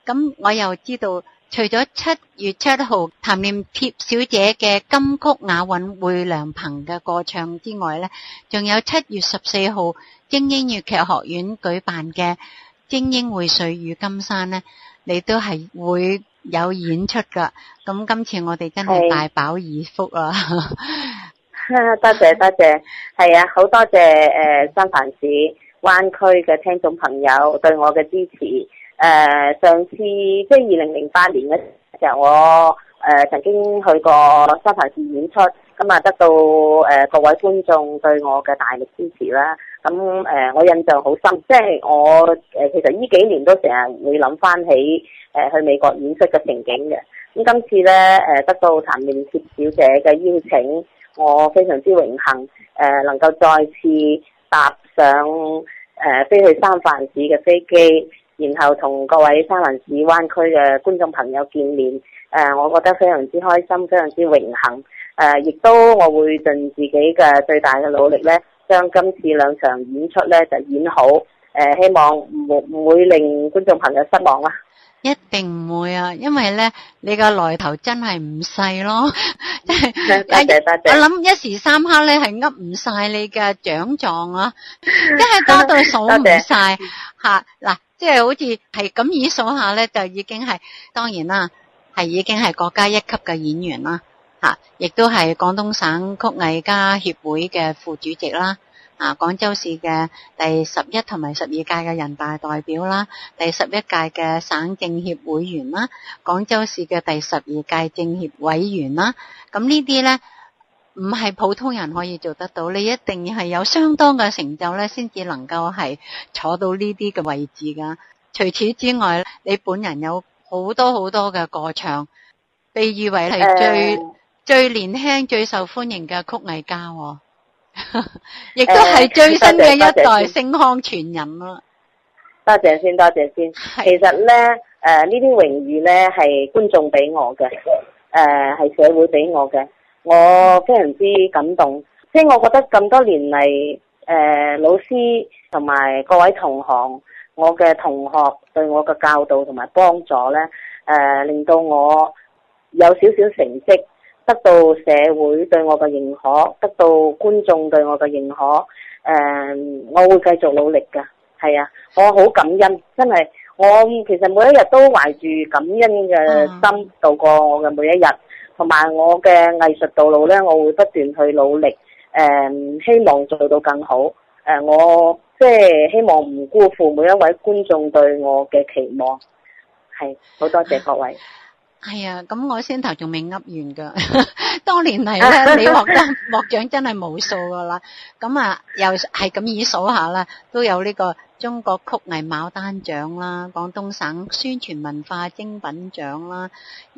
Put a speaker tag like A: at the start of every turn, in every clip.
A: 咁我又知道，除咗7月7號譚念貼小姐嘅金曲雅韻會良朋嘅歌唱之外咧，仲有7月14號精英粵劇學院舉辦嘅精英薈萃與金山咧，你都係會有演出噶。咁今次我哋真係大飽耳福啊！
B: 多謝多謝，係啊，好多謝三藩市灣區嘅聽眾朋友對我嘅支持。上次即係2008年嘅時候，我曾經去過三藩市演出，咁啊得到各位觀眾對我嘅大力支持啦。咁我印象好深，即係我其實呢幾年都成日會諗翻起去美國演出嘅情景嘅。咁今次咧得到譚念貼小姐嘅邀請，我非常之榮幸能夠再次搭上飛去三藩市嘅飛機，然後同各位三藩市灣區嘅觀眾朋友見面，我覺得非常之開心，非常之榮幸。亦都我會盡自己嘅最大嘅努力咧，將今次2場演出咧就演好。希望唔會令觀眾朋友失望啦。
A: 一定唔會啊，因為咧你個來頭真係唔細咯，即係
B: 多謝。
A: 我諗一時三刻咧係噏唔晒你嘅獎狀啊，即係多到數唔晒吓嗱，即係好似係咁以數下咧，就已經係當然啦，係已經係國家一級嘅演員啦吓，亦都係廣東省曲藝家協會嘅副主席啦。廣州市嘅第11同埋12屆嘅人大代表啦，第11屆嘅省政協會員啦，廣州市嘅第12屆政協委員啦，咁呢啲咧唔係普通人可以做得到，你一定係有相當嘅成就咧，先至能夠係坐到呢啲嘅位置噶。除此之外，你本人有好多好多嘅歌唱，被譽為係最年輕、最受歡迎嘅曲藝家喎。亦都係最新嘅一代星腔傳人啦。
B: 多謝先。其實咧，呢啲榮譽咧係觀眾俾我嘅，係社會俾我嘅，我非常之感動。即係我覺得咁多年嚟，老師同埋各位同行，我嘅同學對我嘅教導同埋幫助咧，令到我有少少成績。得到社會對我嘅認可，得到觀眾對我嘅認可，我會繼續努力㗎。係啊，我好感恩，真係我其實每一日都懷住感恩嘅心度過我嘅每一日，同埋我嘅藝術道路呢，我會不斷去努力，希望做到更好。我即係希望唔辜負每一位觀眾對我嘅期望。係，好多謝各位。
A: 係啊，咁我先頭仲未噏完噶，多年嚟咧，你獲得獲獎真係無數噶啦。咁啊，又係咁以數下啦，都有呢個中國曲藝牡丹獎啦，廣東省宣傳文化精品獎啦，而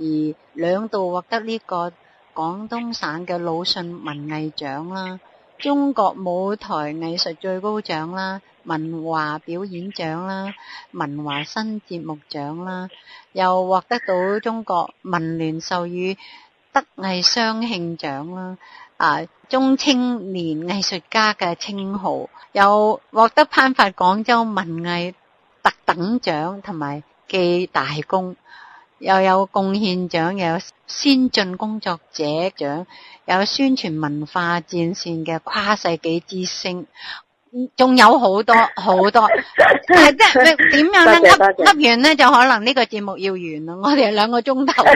A: 2度獲得呢個廣東省嘅魯迅文藝獎啦，中國舞台藝術最高獎啦，文華表演獎啦，文華新節目獎啦，又獲得到中國文聯授予德藝雙慶獎啦，中青年藝術家嘅稱號，又獲得頒發廣州文藝特等獎同埋記大功，又有貢獻獎，又有先進工作者獎，又有宣傳文化戰線嘅跨世紀之星。仲有好多好多，但係即係點樣咧？噏完咧就可能呢個節目要完啦。我哋2個鐘頭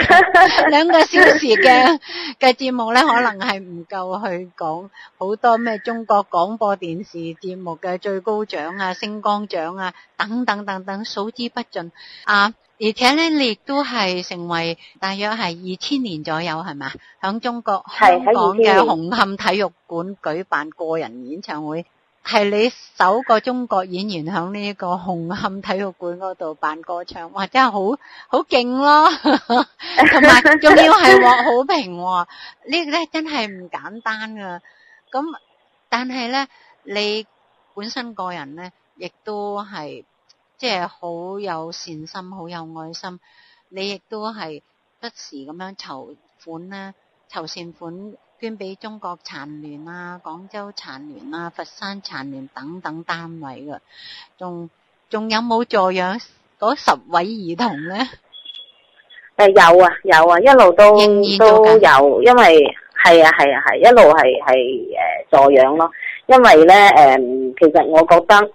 A: ，2個小時嘅節目咧，可能係唔夠去講好多咩中國廣播電視節目嘅最高獎啊、星光獎啊等等等等，數之不盡啊！而且咧，你亦都係成為大約係2000年左右係嘛？響中國香港嘅紅磡體育館舉辦個人演唱會。係你首個中國演員響呢個紅磡體育館嗰度辦歌唱，哇！真係好勁咯，同埋仲要係獲好評喎，呢個咧真係唔簡單噶。咁但係咧，你本身個人咧，亦都係即係好有善心，好有愛心。你亦都係不時咁樣籌款咧，籌善款。捐俾中國殘聯啊、廣州殘聯啊、佛山殘聯等等單位嘅，仲有冇助養嗰10位兒童咧？
B: 有啊，一路都有，因為係一路係助養咯。因為咧其實我覺得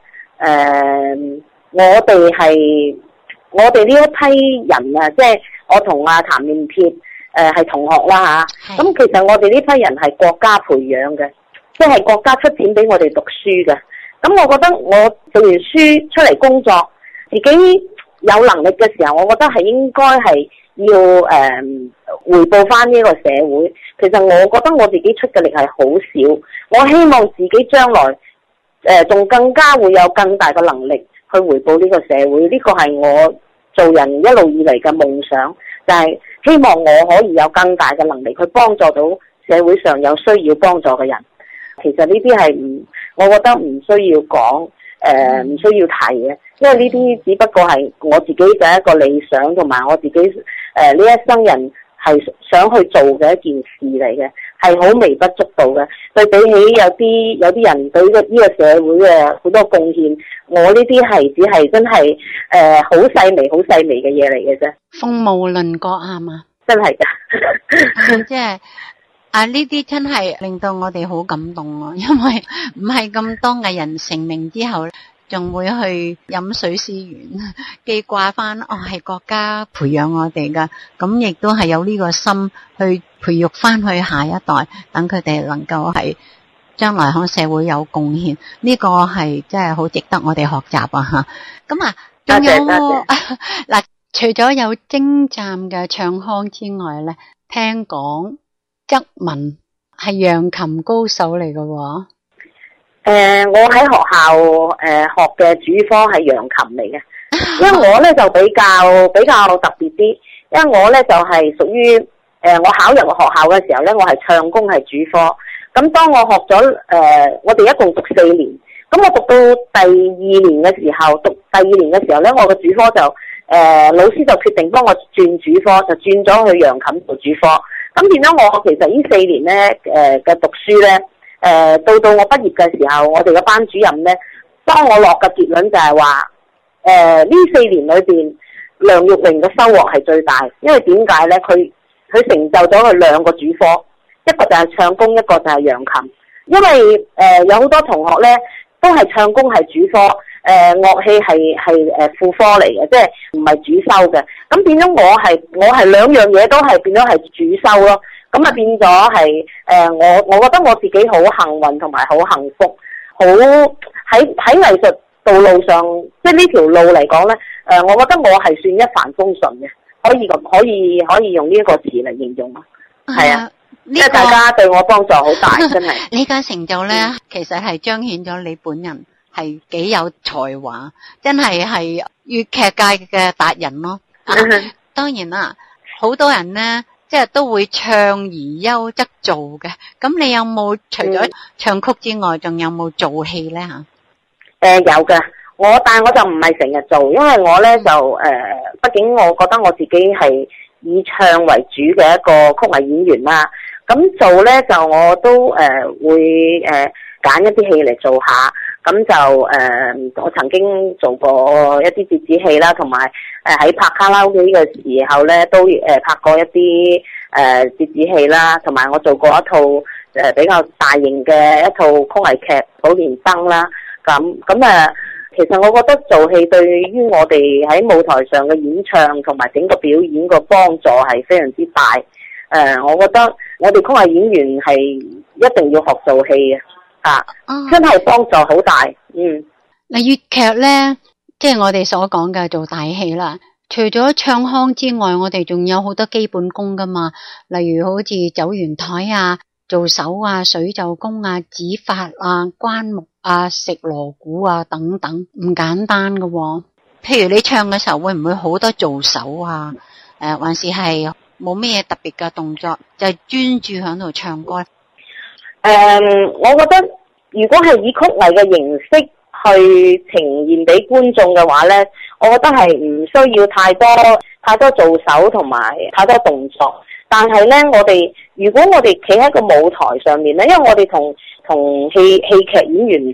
B: 我哋呢一批人啊，即係我同阿譚面鐵係同學啦嚇。咁其實我哋呢批人係國家培養嘅，即係國家出錢俾我哋讀書嘅。咁我覺得我讀完書出嚟工作，自己有能力嘅時候，我覺得係應該係要回報翻呢個社會。其實我覺得我自己出嘅力係好少，我希望自己將來仲更加會有更大嘅能力去回報呢個社會。呢個係我做人一路以嚟嘅夢想，就係希望我可以有更大嘅能力去幫助到社會上有需要幫助嘅人。其實呢啲係我覺得唔需要講，唔需要提嘅，因為呢啲只不過係我自己嘅一個理想，同埋我自己呢一生人係想去做嘅一件事嚟嘅，係好微不足道嘅。對比起有啲人對呢個社會嘅好多貢獻，我呢啲係只係真係好細微嘅嘢嚟嘅啫。
A: 鳳毛麟角係嘛？
B: 真係㗎，
A: 即係。呢啲真係令到我哋好感動啊！因為唔係咁多藝人成名之後，仲會去飲水思源，記掛翻係國家培養我哋噶，咁亦都係有呢個心去培育翻去下一代，等佢哋能夠係將來喺社會有貢獻。呢個係真係好值得我哋學習啊！吓，咁仲有嗱，除咗有精湛嘅唱腔之外咧，聽講則文係揚琴高手嚟嘅喎。
B: 我喺學校學嘅主科係揚琴嚟嘅，因為我咧就比較特別啲，因為我咧就係屬於我考入學校嘅時候咧，我係唱功係主科。咁當我學咗我哋一共讀4年，咁我讀到第二年嘅時候咧，我嘅主科就老師就決定幫我轉主科，就轉咗去揚琴做主科。咁變咗我其實呢4年咧嘅讀書咧，到我畢業嘅時候，我哋嘅班主任咧幫我落嘅結論就係話，呢4年裏邊梁玉榮嘅收穫係最大，因為點解咧？佢成就咗佢2個主科，一個就係唱功，一個就係揚琴。因為有好多同學咧都係唱功係主科，樂器係副科嚟嘅，即係唔係主修嘅。咁變咗我係2樣嘢都係變咗係主修咯。咁啊變咗係我覺得我自己好幸運同埋好幸福，好喺藝術道路上，即係呢條路嚟講咧，我覺得我係算一帆風順嘅，可以用呢一個詞嚟形容咯。係啊，即係大家對我幫助好大，真係。
A: 呢個成就咧，其實係彰顯咗你本人係幾有才華，真係粵劇界嘅達人咯。當然啦，好多人咧，即係都會唱而優則做嘅。咁你有冇除咗唱曲之外，仲有冇做戲咧吓？
B: 有嘅，但係我就唔係成日做，因為我咧就畢竟我覺得我自己係以唱為主嘅一個曲藝演員啦。咁做咧就我都會揀一啲戲嚟做下。咁就我曾經做過一啲折子戲啦，同埋喺拍卡拉 OK 嘅時候咧，都拍過一啲折子戲啦，同埋我做過一套比較大型嘅一套曲藝劇《寶蓮燈》啦。咁其實我覺得做戲對於我哋喺舞台上嘅演唱同埋整個表演個幫助係非常之大。我覺得我哋曲藝演員係一定要學做戲嘅。真係幫助好大。
A: 嗱，粵劇咧，即係我哋所講嘅做大戲啦。除咗唱腔之外，我哋仲有好多基本功噶嘛。例如好似走圓台啊、做手啊、水袖功啊、指法啊、關目啊、食鑼鼓啊等等，唔簡單噶喎。譬如你唱嘅時候，會唔會好多做手啊？還是係冇咩特別嘅動作，就係專注喺度唱歌？
B: 我覺得如果係以曲藝嘅形式去呈現俾觀眾嘅話咧，我覺得係唔需要太多做手同埋太多動作。但係咧，如果我哋企喺個舞台上面咧，因為我哋同戲劇演員唔同，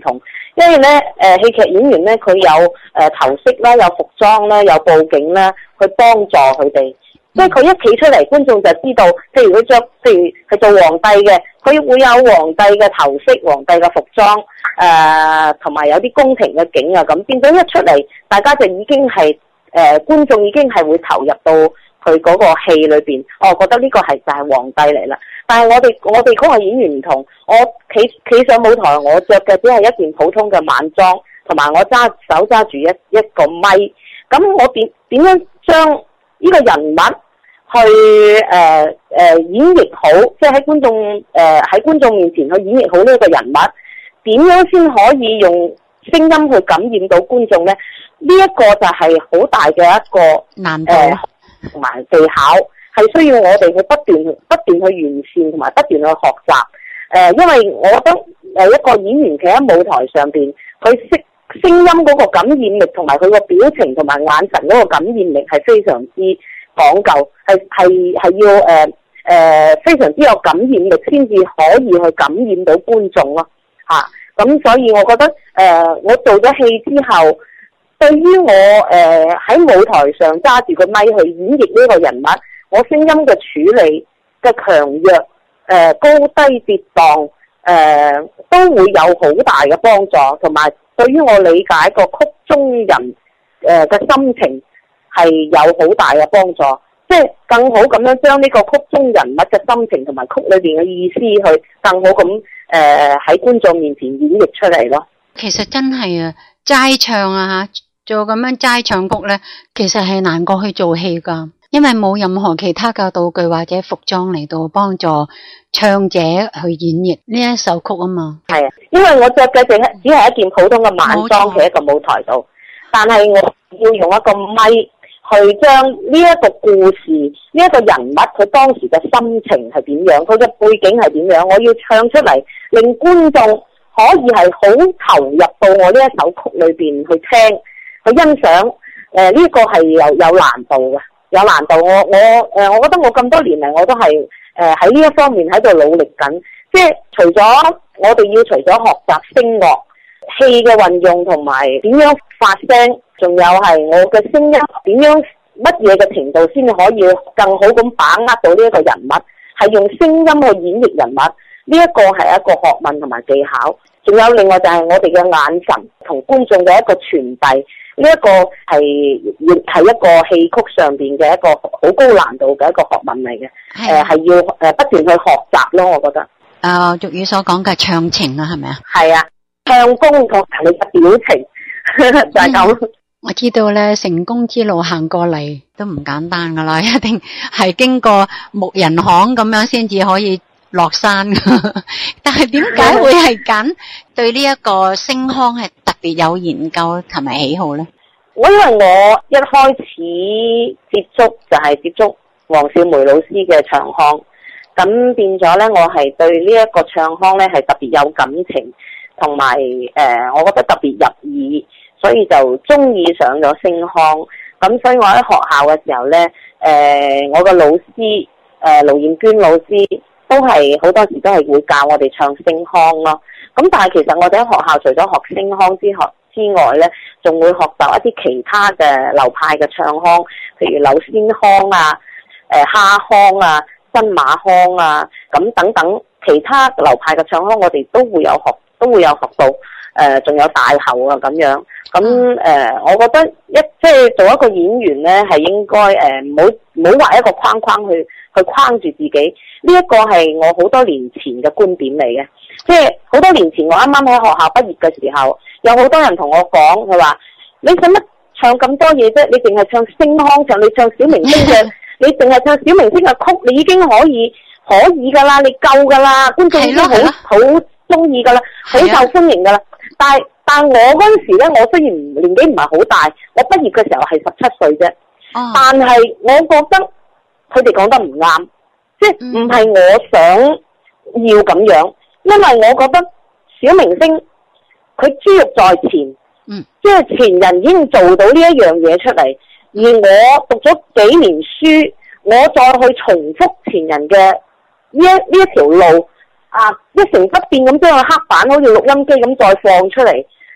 B: 因為咧戲劇演員咧佢有頭飾啦，有服裝啦，有佈景啦，去幫助佢哋。即係佢一企出嚟，觀眾就知道，譬如佢着，譬如係做皇帝嘅，佢會有皇帝嘅頭飾、皇帝嘅服裝，同埋有啲宮廷嘅景啊，咁變咗一出嚟，大家就已經係觀眾已經係會投入到佢嗰個戲裏邊，我覺得呢個係就係皇帝嚟啦。但係我哋嗰個演員唔同，我企上舞台，我着嘅只係一件普通嘅晚裝，同埋我手揸住一個咪，咁我點樣將呢個人物去演繹好，即係喺觀眾面前去演繹好呢個人物，點樣先可以用聲音去感染到觀眾呢？呢一個就係好大嘅一個
A: 難度
B: 同埋技巧，係需要我哋去不斷去完善同埋不斷去學習。因為我覺得一個演員企喺舞台上邊，佢聲音嗰個感染力同埋佢個表情同埋眼神嗰個感染力係非常之講究，係要非常之有感染力先至可以去感染到觀眾咯嚇。咁所以我覺得我做咗戲之後，對於我喺舞台上揸住個咪去演繹呢個人物，我聲音嘅處理嘅強弱高低跌宕都會有好大嘅幫助，同埋對於我理解個曲中人嘅心情係有好大嘅幫助，即係更好咁樣將呢個曲中人物嘅心情同埋曲裏邊嘅意思去更好咁喺觀眾面前演繹出嚟咯。
A: 其實真係啊，齋唱啊做咁樣齋唱曲咧，其實係難過去做戲噶，因為冇任何其他嘅道具或者服裝嚟到幫助唱者去演繹呢一首曲啊嘛。係啊，因為我着嘅只係一件普通嘅晚裝喺一個舞台度，但係我要用一個咪去將呢一個故事、呢一個人物佢當時嘅心情係點樣，佢嘅背景係點樣，我要唱出嚟，令觀眾可以係好投入到我呢一首曲裏邊去聽、去欣賞。呢個係有難度嘅，有難度。我覺得我咁多年嚟我都係喺呢一方面喺度努力緊。即係除咗我哋要除咗學習聲樂、氣嘅運用同埋點樣發聲，仲有係我嘅聲音點樣乜嘢嘅程度先可以更好咁把握到呢一個人物，係用聲音去演繹人物，呢一個係一個學問同埋技巧。仲有另外就係我哋嘅眼神同觀眾嘅一個傳遞，呢一個係一個戲曲上邊嘅一個好高難度嘅一個學問嚟嘅。係要不斷去學習咯，我覺得。 俗語所講嘅唱情啊，係咪啊？係
B: 啊，唱功同你嘅表情就係咁。
A: 我知道咧，成功之路行過嚟都唔簡單噶啦，一定係經過木人巷咁樣先至可以落山。但係點解會係揀對呢一個聲腔係特別有研究同埋喜好咧？
B: 因為我一開始接觸就係接觸黃少梅老師嘅唱腔，咁變咗咧，我係對呢一個唱腔咧係特別有感情，同埋我覺得特別入耳。所以就中意上咗聲腔，咁所以我喺學校嘅時候咧，我個老師盧燕娟老師都係好多時都係會教我哋唱聲腔咯。咁但係其實我哋喺學校除咗學聲腔之外咧，仲會學習一啲其他嘅流派嘅唱腔，譬如柳仙腔啊、蝦腔啊、新馬腔啊，咁等等其他流派嘅唱腔，我哋都會有學到。仲有大喉啊咁樣，咁我覺得即係做一個演員咧，係應該唔好畫一個框框去框住自己。呢一個係我好多年前嘅觀點嚟嘅，即係好多年前我啱啱喺學校畢業嘅時候，有好多人同我講，佢話你使乜唱咁多嘢啫？你淨係唱聲腔，你唱小明星嘅，你淨係唱小明星嘅曲，你已經可以噶啦，你夠噶啦，觀眾已經好中意噶啦，好受歡迎噶啦。但我嗰陣時咧，我雖然年紀唔係好大，我畢業嘅時候係17歲啫。但係我覺得佢哋講得唔啱，即係唔係我想要咁樣，因為我覺得小明星佢珠玉在前，即係前人已經做到呢一樣嘢出嚟，而我讀咗幾年書，我再去重複前人嘅呢一條路。一成不變咁將個黑板好似錄音機咁再放出嚟，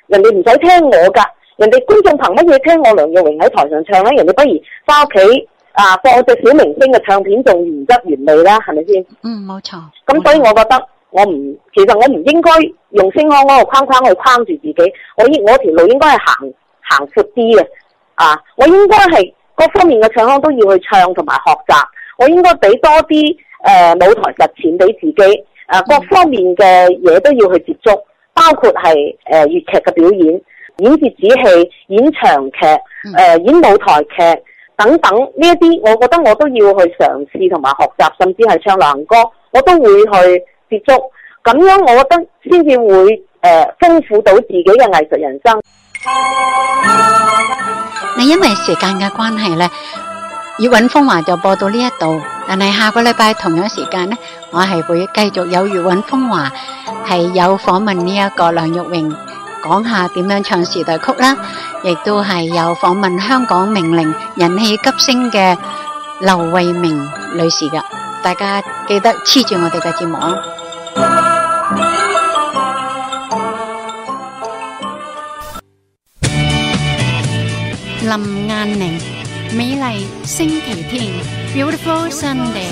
B: 人哋唔使聽我㗎，人哋觀眾憑乜嘢聽我梁玉榮喺台上唱咧？人哋不如翻屋企放隻小明星嘅唱片仲原汁原味啦，係咪先？
A: 冇錯。
B: 咁所以我覺得其實我唔應該用星康嗰個框框去框住自己，我條路應該係行闊啲嘅，我應該係各方面嘅唱腔都要去唱同埋學習，我應該俾多啲舞台實踐俾自己，各方面嘅嘢都要去接觸，包括係粵劇嘅表演、演折子戲、演長劇、演舞台劇等等呢一啲，我覺得我都要去嘗試同埋學習，甚至係唱流行歌，我都會去接觸，咁樣我覺得先至會豐富到自己嘅藝術人生。
A: 你因為時間嘅關係呢，粵韻風華就播到呢一度，但係下個禮拜同樣時間呢，我係會繼續有粵韻風華，係有訪問呢一個梁玉榮，講下點樣唱時代曲啦，亦都係有訪問香港名伶人氣急升嘅劉慧明女士噶，大家記得黐住我哋嘅節目啊！林雁寧，美麗星期天 ，Beautiful Sunday。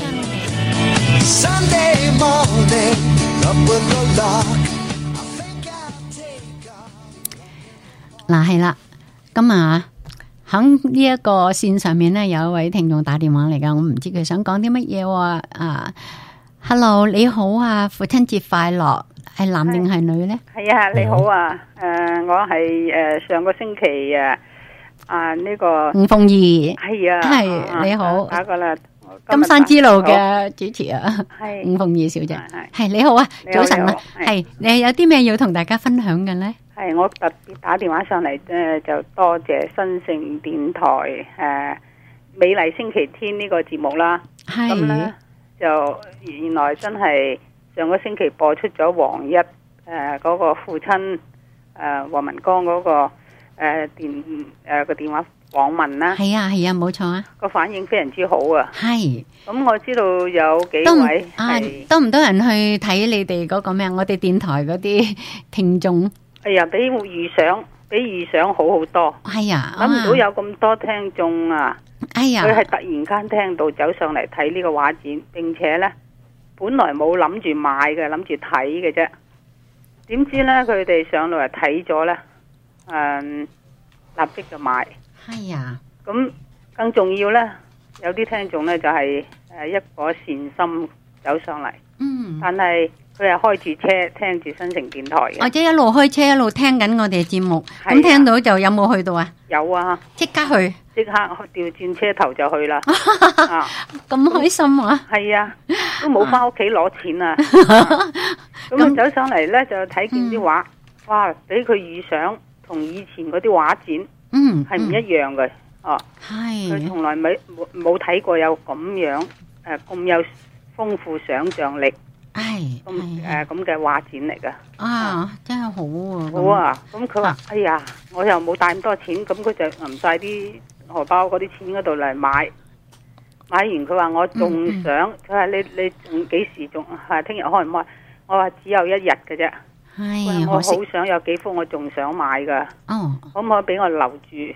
A: 嗱係啦，咁喺呢一個線上面呢，有一位聽眾打電話嚟噶，我唔知佢想講啲乜嘢喎。Hello， 你好啊，父親節快樂，係男定係女呢？
C: 係啊，你好啊，我係上個星期呢個
A: 吳鳳儀，
C: 係啊，
A: 係你好，
C: 打過啦，
A: 金山之路嘅主持啊，吳鳳儀小姐，係你好啊，早晨啊，係你有啲咩要同大家分享嘅呢？
C: 係我特別打電話上嚟就多謝新城電台美麗星期天呢個節目啦。咁呢就原來真係上個星期播出咗黃一嗰個父親黃文剛嗰個個電話訪問啦。係
A: 啊係啊，冇錯啊，
C: 個反應非常之好啊。係。咁我知道有幾位
A: 多唔多人去睇你哋嗰個咩？我哋電台嗰啲聽眾。
C: 哎呀，比預想好好多。係啊，諗唔到有咁多聽眾啊！哎呀，佢係突然間聽到走上嚟睇呢個畫展，並且呢，本來冇諗住買嘅，諗住睇嘅啫。點知呢，佢哋上嚟睇咗呢，立即就買。係啊，咁更重要呢，有啲聽眾呢就係一顆善心走上嚟。但係。佢係開住車聽住新城電台嘅，
A: 或者一路開車一路聽緊我哋嘅節目，咁聽到就有冇去到啊？
C: 有啊，即刻去，即刻調轉車頭就去啦。
A: 咁開心啊！
C: 係啊，都冇翻屋企攞錢啊！咁走上嚟咧就睇見啲畫，哇！比佢預想同以前嗰啲畫展，係唔一樣嘅。哦，係，佢從來冇睇過有咁樣咁有豐富想像力。咁嘅畫展嚟噶，
A: 真係好啊！
C: 好啊！咁佢話：哎呀，我又冇帶咁多錢，咁佢就揞晒啲荷包嗰啲錢嗰度嚟買。買完佢話我仲想，佢話你仲幾時仲係聽日開唔開？我話只有一日嘅啫。我好想有幾幅我仲想買噶。可唔可以俾我留住？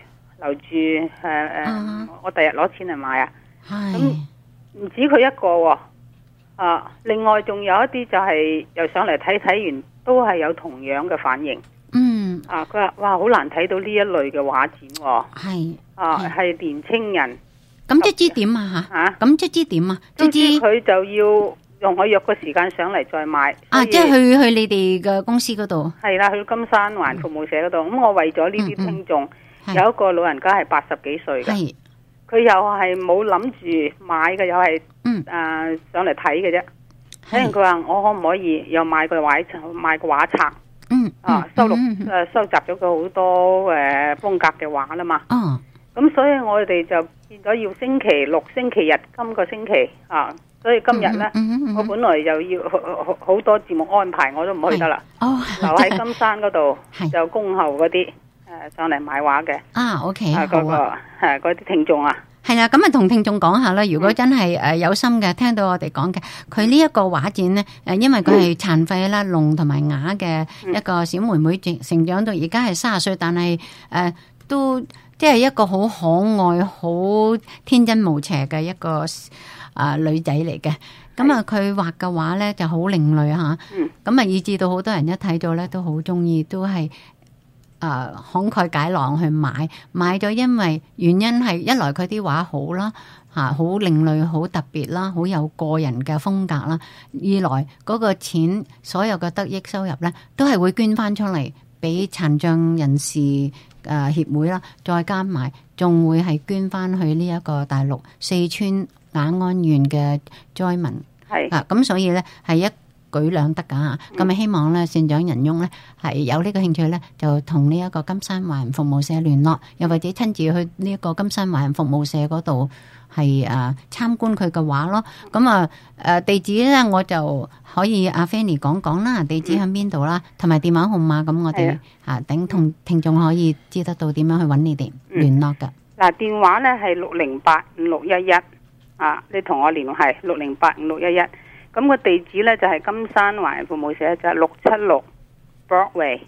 C: 我第日攞錢嚟買啊！咁唔止佢一個喎。另外仲有一啲就係又上嚟睇完都係有同樣嘅反應。佢話哇，好難睇到呢一類嘅畫展。係年青人。咁即知點啊吓？咁即知點啊？即知佢就要用我約個時間上嚟再買。
A: 即係去你哋嘅公司嗰度。
C: 係啦，去金山環服務社嗰度。咁我為咗呢啲聽眾，有一個老人家係80幾歲嘅。佢又係冇諗住買嘅，又係上嚟睇嘅啫。睇完佢話我可唔可以又買個畫冊？收集咗佢好多風格嘅畫啦嘛。咁所以我哋就變咗要星期六、星期日今個星期所以今日呢，我本來又要好多節目安排，我都唔去得啦。留喺金山嗰度就恭候嗰啲上嚟買畫嘅。OK，嗰啲聽眾啊。
A: 係啦，咁啊同聽眾講下啦。如果真係有心嘅，聽到我哋講嘅，佢呢一個畫展咧，因為佢係殘廢啦、聾同埋啞嘅一個小妹妹，成長到而家係30歲，但係都即係一個好可愛、好天真無邪嘅一個女仔嚟嘅。咁啊，佢畫嘅畫咧就好另類嚇。咁啊，以至到好多人一睇到咧都好中意，都係。慷慨解囊去買咗，因為原因係一來佢啲畫好啦，好另類、好特別啦，好有個人嘅風格啦；二來嗰個錢，所有嘅得益收入咧，都係會捐翻出嚟俾殘障人士協會啦，再加埋仲會係捐翻去呢一個大陸四川雅安縣嘅災民。係咁所以咧係一舉兩得噶，咁啊希望咧善長仁翁咧係有呢個興趣咧，就同呢一個金山華人服務社聯絡，又或者親自去呢一個金山華人服務社嗰度係參觀佢嘅畫咯。咁地址咧我就可以阿 Fanny 講啦，地址喺邊度啦，同埋電話號碼，咁我哋等同聽眾可以知得到點樣去揾你哋聯絡噶。
C: 嗱，電話咧係6085611你同我聯絡係6085611。咁個地址咧就係金山華人服務社，就係676 Broadway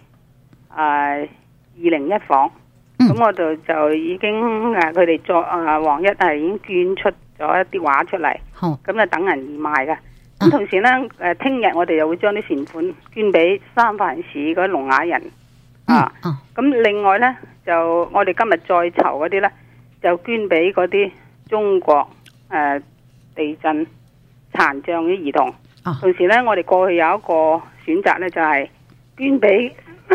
C: 201房。咁我度就已經佢哋黃一係已經捐出咗一啲畫出嚟。咁就等人義賣嘅。咁同時咧聽日我哋又會將啲善款捐俾三藩市嗰啲聾啞人。咁另外咧就我哋今日再籌嗰啲咧就捐俾嗰啲中國地震殘障嘅兒童。同時咧我哋過去有一個選擇咧就係捐俾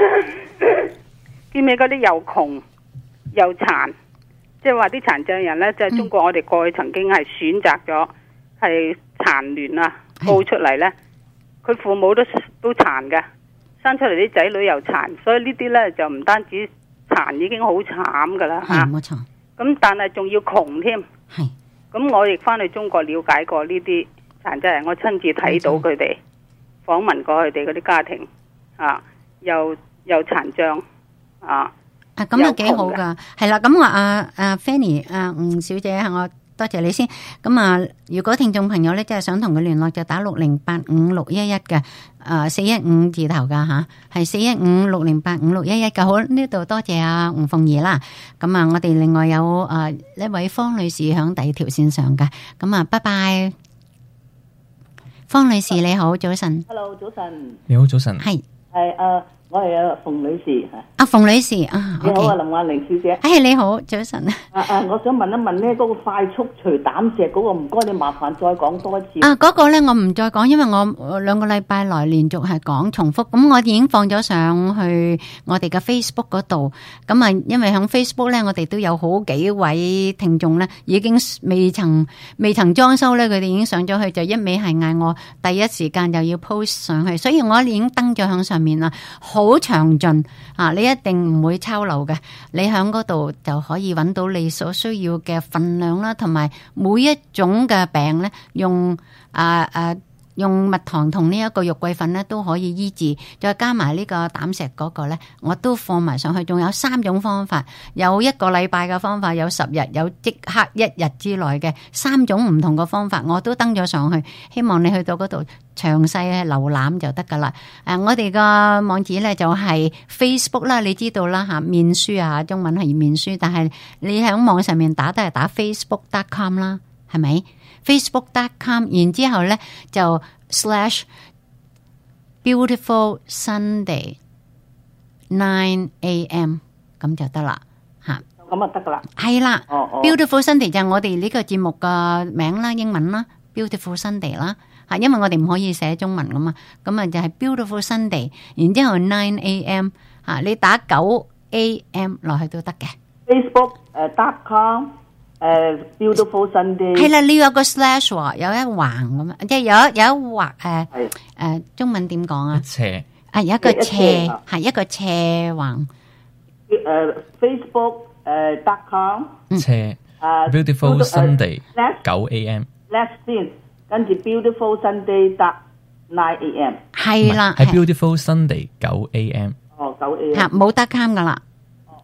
C: 嗰啲又窮又殘，即係話啲殘障人咧，即係中國我哋過去曾經係選擇咗係殘聯報出嚟咧，佢父母都殘嘅，生出嚟啲仔女又殘，所以呢啲咧就唔單止殘已經好慘噶啦吓，冇錯。咁但係仲要窮添。咁我亦翻去中國了解過呢啲殘疾人，我親自睇到佢哋，訪問過佢哋嗰啲家庭，又殘障，
A: 咁啊幾好噶，係啦。咁我阿 Fanny 吳小姐，我多謝你先。咁如果聽眾朋友咧，即係想同佢聯絡，就打6085611嘅415字頭噶吓，係415608561嘅。好，呢度多謝阿吳鳳儀啦。咁我哋另外有一位方女士響第二條線上嘅。咁拜拜。方女士你好，早晨。
D: Hello， 早晨。
E: 你好，早晨。
D: 係我係阿馮女士。
A: 阿馮女士
D: 你好啊，林華玲小姐。
A: 你好，早晨。
D: 我想問一問咧，嗰個快速除膽石嗰個，唔該你麻煩再講多一次。
A: 嗰個咧我唔再講，因為我2個禮拜來連續係講重複，咁我已經放咗上去我哋嘅 Facebook 嗰度。咁因為響 Facebook 咧，我哋都有好幾位聽眾咧，已經未曾裝修咧，佢哋已經上咗去，就一味係嗌我第一時間又要 post 上去，所以我已經登咗響上面啦，好詳盡你一定唔會抄漏嘅。你響嗰度就可以揾到你所需要嘅份量啦，同埋每一種嘅病咧，用蜜糖同呢一個玉桂粉咧都可以醫治，再加埋呢個膽石嗰個咧，我都放埋上去。仲有3種方法，有1個禮拜嘅方法，有10日，有即刻1日之內嘅3種唔同嘅方法，我都登咗上去。希望你去到嗰度詳細瀏覽就得噶啦。我哋個網址咧就係 Facebook 啦，你知道啦吓，面書中文係面書，但係你喺網上面打都係打 facebook.com 啦，係咪？Facebook.com， 然之後咧就 /Beautiful Sunday 9 AM 咁就得啦吓，
D: 咁啊得噶啦，
A: 係啦。Beautiful Sunday 就係我哋呢個節目嘅名啦，英文啦 ，Beautiful Sunday 啦吓，因為我哋唔可以寫中文噶嘛，咁就係 Beautiful Sunday， 然之後9 AM 吓，你打9 AM 落去都得嘅。
D: Facebook.com Beautiful Sunday
A: 係啦，你要有個 slash 喎，有一橫咁樣，即係有一橫中文點講啊？
E: 斜
A: 有一個斜，係一個斜橫。
D: Facebook.com
E: 斜 Beautiful Sunday 9 AM
D: left 先，跟住 Beautiful Sunday 9 AM
A: 係啦，
E: 係 Beautiful Sunday 9 AM
D: 9 AM
A: 冇得 com 噶啦。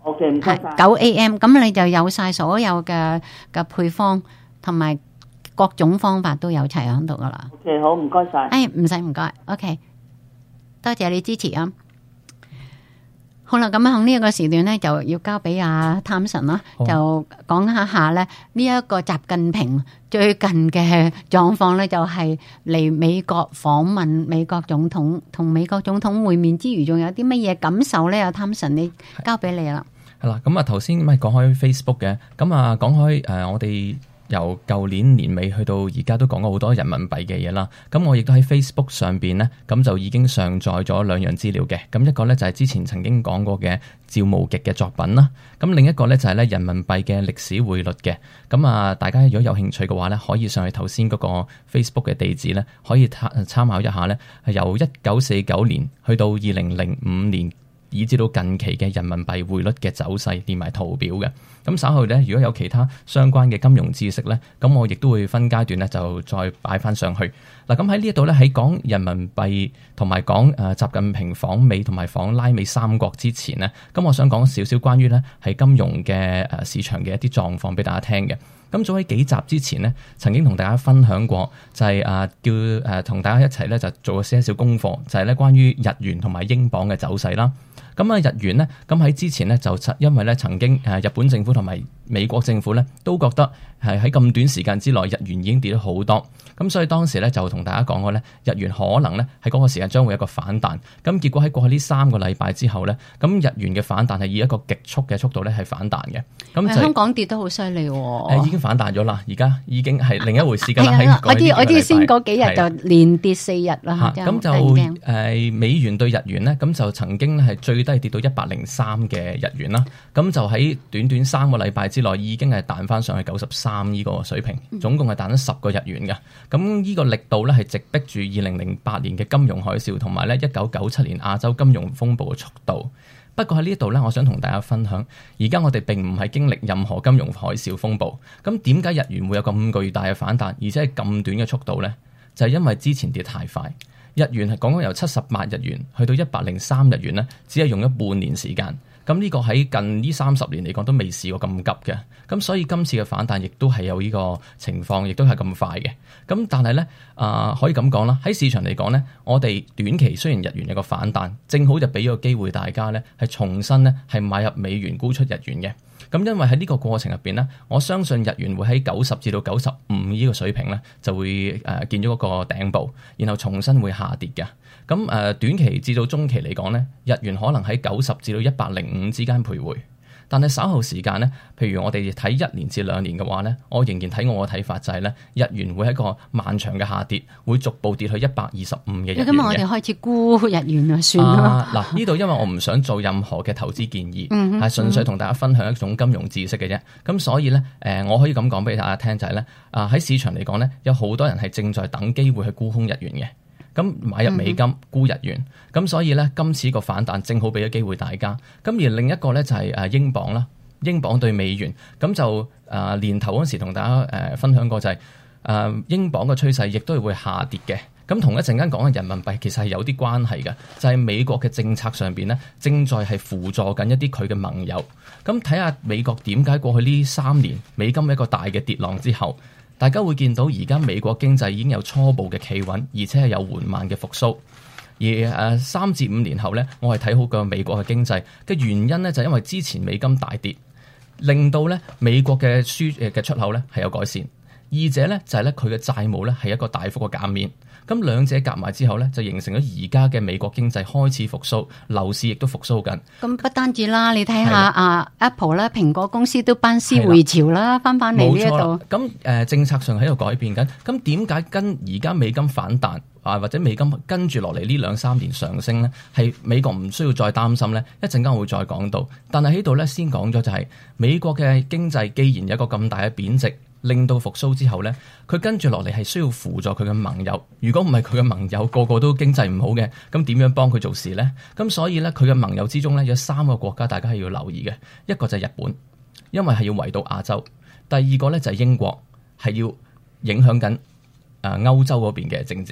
D: OK， 唔該晒。
A: 9 AM， 咁你就有晒所有嘅配方同埋各種方法都有齊喺度噶啦。
D: OK， 好，唔該晒。
A: 唔該 OK， 多謝你支持啊。好啦，咁喺呢一個時段咧，就要交俾阿譚神啦，就講一下咧呢一個習近平最近嘅狀況咧，就係嚟美國訪問美國總統，同美國總統會面之餘，仲有啲乜嘢感受咧？阿譚神，你交俾你啦。
E: 係啦，咁啊頭先咪講開 Facebook 嘅，咁啊講開我哋由舊年年尾去到而家都講過好多人民幣嘅嘢啦，咁我亦都喺 Facebook 上邊呢，咁就已經上載咗兩樣資料嘅，咁一個呢，就係之前曾經講過嘅趙無極嘅作品啦，咁另一個呢，就係咧人民幣嘅歷史匯率嘅，咁啊大家如果有興趣嘅話呢，可以上去頭先嗰個 Facebook 嘅地址呢，可以參考一下呢，係由1949年去到2005年。以至到近期嘅人民幣匯率嘅走勢，連埋圖表嘅。咁稍後咧，如果有其他相關嘅金融知識咧，咁我亦都會分階段咧就再擺翻上去。嗱，咁喺呢一度咧，喺講人民幣同埋講習近平訪美同埋訪拉美三國之前呢，咁我想講少少關於咧係金融嘅市場嘅一啲狀況俾大家聽嘅。咁早喺幾集之前呢，曾經同大家分享過，就係叫同大家一齊咧就做咗些少功課，就係咧關於日元同埋英鎊嘅走勢啦。咁日元呢，咁喺之前呢，就因為咧曾經日本政府同埋美國政府咧都覺得係喺咁短時間之內日元已經跌咗好多，咁所以當時咧就同大家講過咧，日元可能咧喺嗰個時間將會有一個反彈。咁結果喺過去呢3個禮拜之後咧，咁日元嘅反彈係以一個極速嘅速度咧係反彈嘅。咁
A: 香港跌得好犀利喎，
E: 已經反彈咗啦，而家已經係另一回事㗎啦。
A: 我知先嗰幾日就連跌4日啦。
E: 咁就美元對日元咧，咁就曾經係最低跌到103嘅日元啦。咁就喺短短3個禮拜之內已經係彈翻上去93呢個水平，總共係彈咗10個日元嘅。咁呢個力度咧係直逼住2008年嘅金融海嘯同埋咧1997年亞洲金融風暴嘅速度。不過喺呢度咧，我想同大家分享，而家我哋並唔係經歷任何金融海嘯風暴。咁點解日元會有咁巨大嘅反彈，而且係咁短嘅速度呢？就係因為之前跌太快，日元係講緊由78日元去到103日元呢，只係用咗半年時間。咁呢個喺近呢30年嚟講都未試過咁急嘅，咁所以今次嘅反彈亦都係有呢個情況，亦都係咁快嘅。咁但係呢，可以咁講啦，喺市場嚟講呢，我哋短期雖然日元有個反彈，正好就俾咗個機會大家呢係重新呢係買入美元沽出日元嘅。咁因為喺呢個過程入邊呢，我相信日元會喺90至到95呢個水平呢就會見咗嗰個頂部，然後重新會下跌嘅。咁短期至到中期嚟講呢，日元可能喺90至到105之間徘徊。但係稍後時間呢，譬如我哋睇1年至2年嘅話呢，我仍然睇我嘅睇法就係呢，日元會喺一個漫長嘅下跌，會逐步跌去125嘅日元嘅。咁
A: 我哋開始沽日元啊，算啦。
E: 嗱，呢度因為我唔想做任何嘅投資建議，係純粹同大家分享一種金融知識嘅啫。咁所以呢，我可以咁講俾大家聽就係呢，喺市場嚟講呢，有好多人係正在等機會去沽空日元嘅。咁買入美金沽日元，咁所以咧今次個反彈正好俾咗機會大家。咁而另一個咧就係英鎊啦，英鎊對美元，咁就年頭嗰時同大家分享過就係英鎊嘅趨勢亦都係會下跌嘅。咁同一陣間講嘅人民幣其實係有啲關係嘅，就係美國嘅政策上邊咧正在係輔助緊一啲佢嘅盟友。咁睇下美國點解過去呢3年美金一個大嘅跌浪之後，大家會見到而家美國經濟已經有初步嘅企穩，而且係有緩慢嘅復甦。而3至5年後呢，我係睇好個美國嘅經濟嘅原因呢，就係因為之前美金大跌，令到呢美國嘅出口呢係有改善。二者呢，就係呢佢嘅債務呢係一個大幅嘅減免。咁兩者夾埋之後呢，就形成咗而家嘅美國經濟開始復甦，樓市亦都復甦緊。
A: 咁不單止啦，你睇下Apple 啦，蘋果公司都班師回朝啦，翻呢一度。
E: 咁政策上喺度改變緊。咁點解跟而家美金反彈或者美金跟住落嚟呢2-3年上升呢？係美國唔需要再擔心呢。一陣間我會再講到。但係喺度呢，先講咗就係美國嘅經濟既然有一個咁大嘅貶值，令到復甦之後呢，佢跟住落嚟係需要輔助佢嘅盟友。如果唔係佢嘅盟友個個都經濟唔好嘅，咁點樣幫佢做事呢？咁所以呢，佢嘅盟友之中呢，有3個國家大家係要留意嘅。一個就係日本，因為係要圍堵亞洲；第二個呢，就係英國，係要影響緊歐洲嗰邊嘅政治；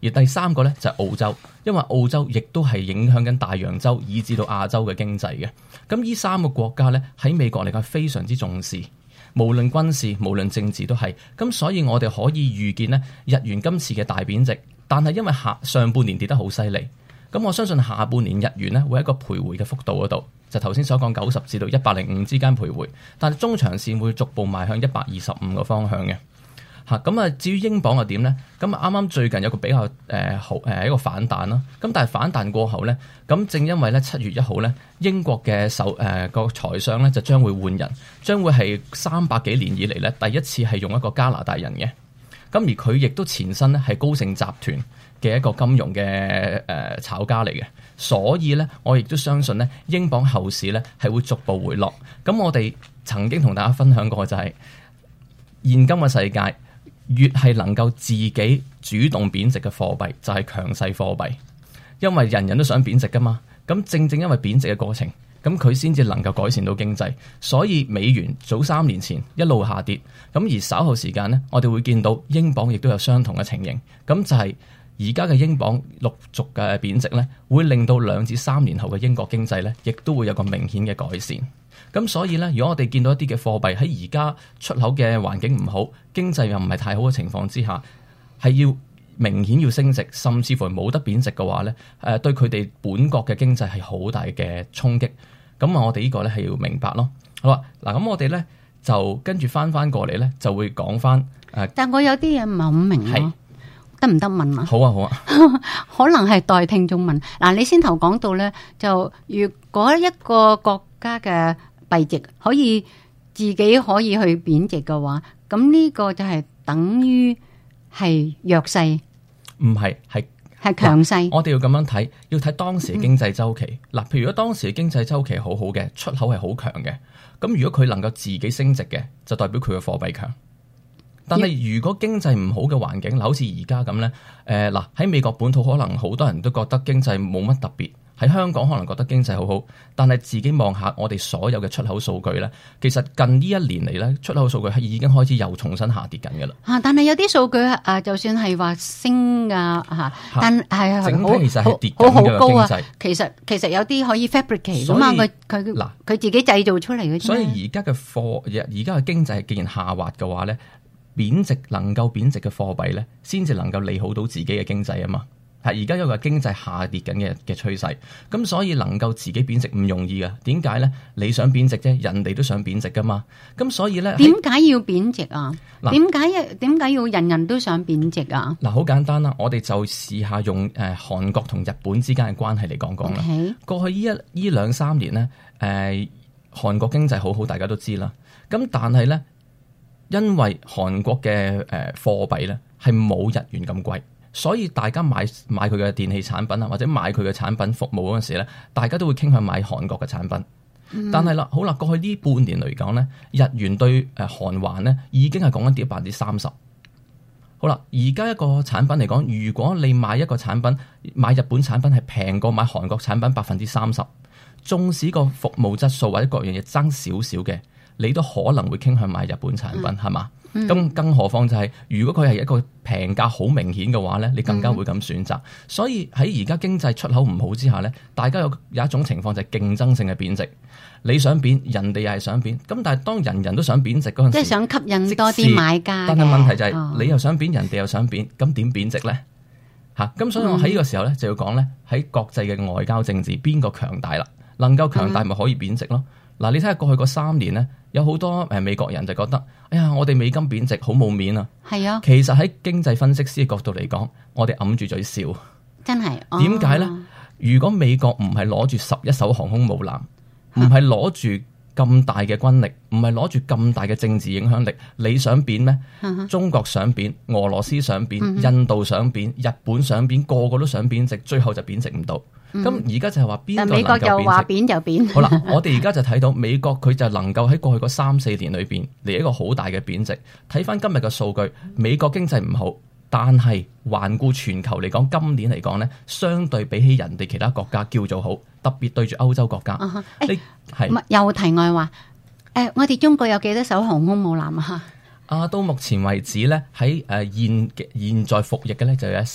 E: 而第三個咧就係澳洲，因為澳洲亦都係影響緊大洋洲以至到亞洲嘅經濟嘅。咁呢三個國家咧喺美國嚟講非常之重視，無論軍事無論政治都係。咁所以我哋可以預見呢日元今次嘅大貶值，但係因為上半年跌得好犀利，咁我相信下半年日元呢會喺一個徘徊嘅幅度嗰度，就頭先所講90至到105之間徘徊，但係中長線會逐步邁向125個方向嘅。咁啊，至於英鎊又點咧？咁啱啱最近有個比較好一個反彈啦。咁但係反彈過後咧，咁正因為咧7月1號咧，英國嘅個財相咧就將會換人，將會係300幾年以嚟咧第一次係用一個加拿大人嘅。咁而佢亦都前身咧係高盛集團嘅一個金融嘅炒家嚟嘅，所以咧我亦都相信咧英鎊後市咧係會逐步回落。咁我哋曾經同大家分享過就係現今嘅世界，越係能夠自己主動貶值嘅貨幣就係強勢貨幣，因為人人都想貶值噶嘛。咁正正因為貶值嘅過程，咁佢先至能夠改善到經濟。所以美元早3年前一路下跌，咁而稍後時間呢，我哋會見到英鎊亦都有相同嘅情形。咁就係而家嘅英鎊陸續嘅貶值呢，會令到2至3年後嘅英國經濟呢，亦都會有個明顯嘅改善。咁所以咧，如果我哋見到一啲嘅貨幣喺而家出口嘅環境唔好，經濟又唔係太好嘅情況之下，係要明顯要升值，甚至乎冇得貶值嘅話咧，對佢哋本國嘅經濟係好大嘅衝擊。咁我哋呢個咧係要明白咯。好啦，嗱咁我哋咧就跟住翻過嚟咧，就會講翻
A: 但我有啲嘢唔係好明咯，得唔得問啊？
E: 好啊，好啊。
A: 可能係代聽眾問。嗱，你先頭講到咧，就如果一個國家嘅幣值可以自己可以去貶值嘅話，咁呢個就係等於係弱勢，唔係係強勢。我哋要咁樣睇，要睇當時嘅經濟周期。嗱，譬如如果當時嘅經濟周期好好嘅，出口係好強嘅，咁如果佢能夠自己升值嘅，就代表佢嘅貨幣強。但係如果經濟唔好嘅環境，好似而家咁咧，喺美國本土可能好多人都覺得經濟冇乜特別。喺香港可能覺得經濟好好，但係自己望下我哋所有嘅出口數據咧，其實近呢1年嚟咧，出口數據係已經開始又重新下跌緊嘅啦。但係有啲數據就算係話升但係
E: 整體其實係跌緊嘅經濟。
A: 其實有啲可以 fabricate 㗎嘛，佢自己製造出嚟嘅。
E: 所以而家嘅經濟既然下滑嘅話咧，能夠貶值嘅貨幣咧，先至能夠利好到自己嘅經濟啊嘛。係而家有個經濟下跌緊嘅趨勢，咁所以能夠自己貶值唔容易㗎。點解咧？你想貶值啫，人哋都想貶值噶嘛。咁所以咧，點解要貶值啊？點解要人人都想貶值啊？嗱，好簡單啦，我哋就試下用韓國同日本之間嘅關係嚟講啦。Okay. 過去呢2-3年咧，韓國經濟好好，大家都知啦。咁但係咧，因為韓國嘅貨幣咧係冇日元咁貴。所以大家買佢嘅電器產品啊，或者買佢嘅產品服務嗰陣時咧，大家都會傾向買韓國嘅產品。但係啦，好啦，過去呢半年嚟講咧，日元對韓圜咧已經係講緊跌30%。好啦，而家一個產品嚟講，如果你買一個產品，買日本產品係平過買韓國產品30%，縱使個服務質素或者各樣嘢爭少少嘅，你都可能會傾向買日本產品，係嘛？咁更何況就係，如果佢係一個平價好明顯嘅話咧，你更加會咁選擇。所以喺而家經濟出口唔好之下咧，大家有一種情況就係競爭性嘅貶值。你想貶，人哋又係想貶。咁但係當人人都想貶值嗰陣時，即係想吸引多啲買家。但係問題就係，你又想貶，人哋又想貶，咁點貶值咧？咁所以我喺呢個時候咧就要講咧，喺國際嘅外交政治邊個強大啦？能夠強大咪可以貶值咯。嗱，你睇下過去嗰3年咧，有好多美國人就覺得，哎呀，我哋美金貶值好冇面啊。係啊，其實喺經濟分析師嘅角度嚟講，我哋揞住嘴笑。真係點解咧？如果美國唔係攞住11艘航空母艦，唔係攞住咁大嘅軍力，唔係攞住咁大嘅政治影響力，你想貶咩？中國想貶，俄羅斯想貶，印度想貶，日本想貶，個個都想貶值，最後就貶值唔到。咁而家就係話邊個能夠貶值？但美國又話貶就貶。好啦，我哋而家就睇到美國佢就能夠喺過去嗰3-4年裏邊嚟一個好大嘅貶值。睇翻今日嘅數據，美國經濟唔好，但係環顧全球嚟講，今年嚟講咧，相對比起人哋其他國家叫做好，特別對住歐洲國家。你係又題外話，我哋中國有幾多艘航空母艦啊？到目前為止咧，喺現在服役嘅咧就有1艘。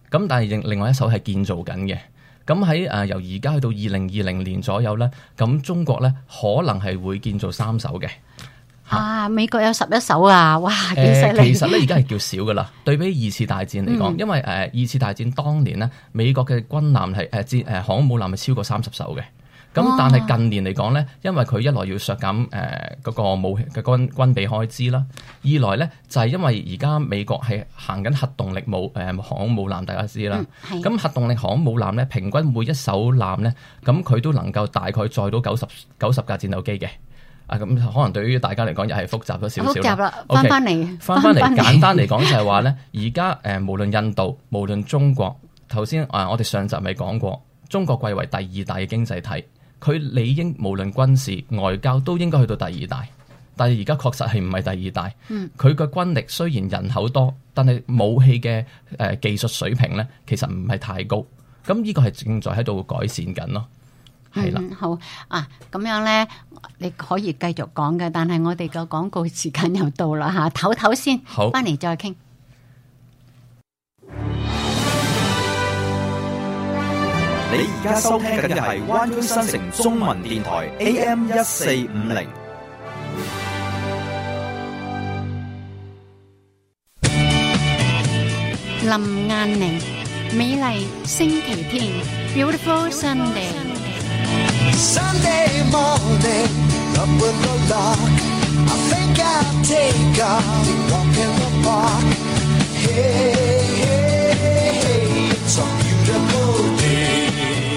E: 咁但係另外一手係建造緊嘅。咁喺由而家去到2020年左右咧，咁中國咧可能係會建造3艘嘅。
A: 美國有11艘啊！哇，幾犀利！
E: 其實咧而家係叫少噶啦，對比二次大戰嚟講，因為二次大戰當年咧，美國嘅軍艦係航母艦係超過30艘嘅。咁但係近年嚟講咧，因為佢一來要削減嗰個武器嘅軍備開支啦，二來咧就係因為而家美國係行緊核動力航母艦，大家知啦。咁核動力航母艦咧，平均每一艘艦咧，咁佢都能夠大概載到90架戰鬥機嘅。咁可能對於大家嚟講又係複雜咗少少啦。複雜啦，翻嚟簡單嚟講就係話咧，而家無論印度、無論中國，頭先我哋上集咪講過，中國貴為第2大嘅經濟體，佢理應無論軍事、外交都應該去到第2大，但係而家確實係唔係第2大。佢嘅軍力雖然人口多，但係武器嘅技術水平咧，其實唔係太高。咁呢個係正在喺度改善緊咯。係啦，
A: 好咁樣咧，你可以繼續講嘅，但係我哋嘅廣告時間又到啦吓，唞唞先，好，翻嚟再傾。
F: 你而家收聽緊嘅係灣區新城中文電台 AM1450。
A: 林雁翎，美麗星期天 ，Beautiful Sunday。Sunday morning, up with the lark. I think I'll take a walk in the park. Hey, hey, hey, it's a beautiful day.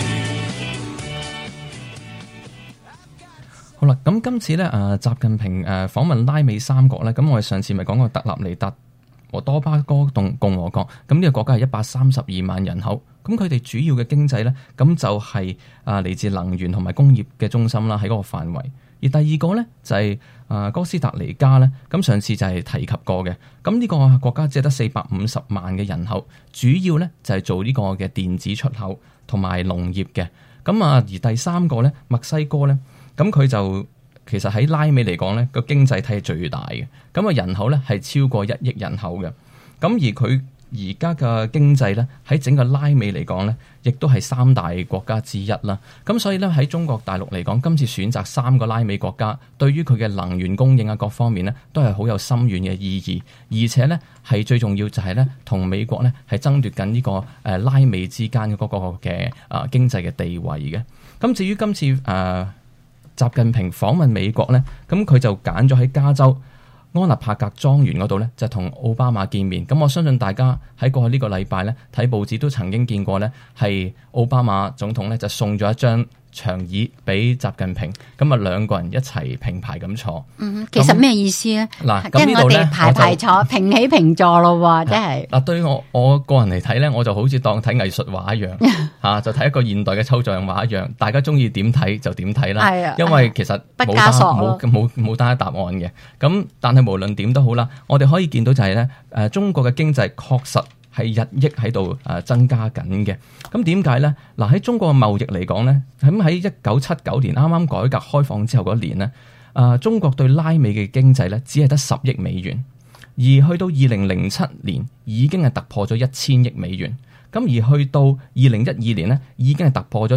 E: 好啦，咁今次咧，習近平訪問拉美三國咧，咁我哋上次咪講過特立尼達和多巴哥共和國，咁呢個國家係132萬人口，咁佢哋主要嘅經濟咧，咁就係嚟自能源同埋工業嘅中心啦，喺嗰個範圍。而第二個咧就係哥斯達黎加咧，咁上次就係提及過嘅，咁呢個國家只係得450萬嘅人口，主要咧就係做呢個嘅電子出口同埋農業嘅。咁而第三個咧墨西哥咧，咁佢就其實喺拉美嚟講咧，個經濟體係最大嘅，咁人口咧係超過1億人口嘅，咁而佢而家嘅經濟咧喺整個拉美嚟講咧，亦都係3大國家之一啦。咁所以咧喺中國大陸嚟講，今次選擇3個拉美國家，對於佢嘅能源供應啊各方面咧，都係好有深遠嘅意義，而且咧係最重要就係咧同美國咧係爭奪緊呢個拉美之間嘅嗰個嘅經濟嘅地位嘅。咁至於今次習近平訪問美國咧，咁佢就揀咗喺加州安納帕格莊園嗰度咧，就同奧巴馬見面。咁我相信大家喺過去呢個禮拜咧睇報紙都曾經見過咧，係奧巴馬總統咧就送咗一張長椅俾習近平，咁兩個人一齊平排咁坐。
A: 其實咩意思咧？
E: 嗱，
A: 咁呢度咧排坐平起平坐咯，真係。嗱，
E: 對於我個人嚟睇咧，我就好似當睇藝術畫一樣，就睇一個現代嘅抽象畫一樣，大家中意點睇就點睇啦。係啊，因為其實冇單一答案嘅。咁但係無論點都好啦，我哋可以見到就係咧，中國嘅經濟確實係日益喺度增加緊嘅。咁點解咧？嗱，喺中國嘅貿易嚟講咧，咁喺1979年啱啱改革開放之後嗰年咧，中國對拉美嘅經濟咧只係得10億美元，而去到2007年已經係突破咗1000億美元，咁而去到2012年咧已經係突破咗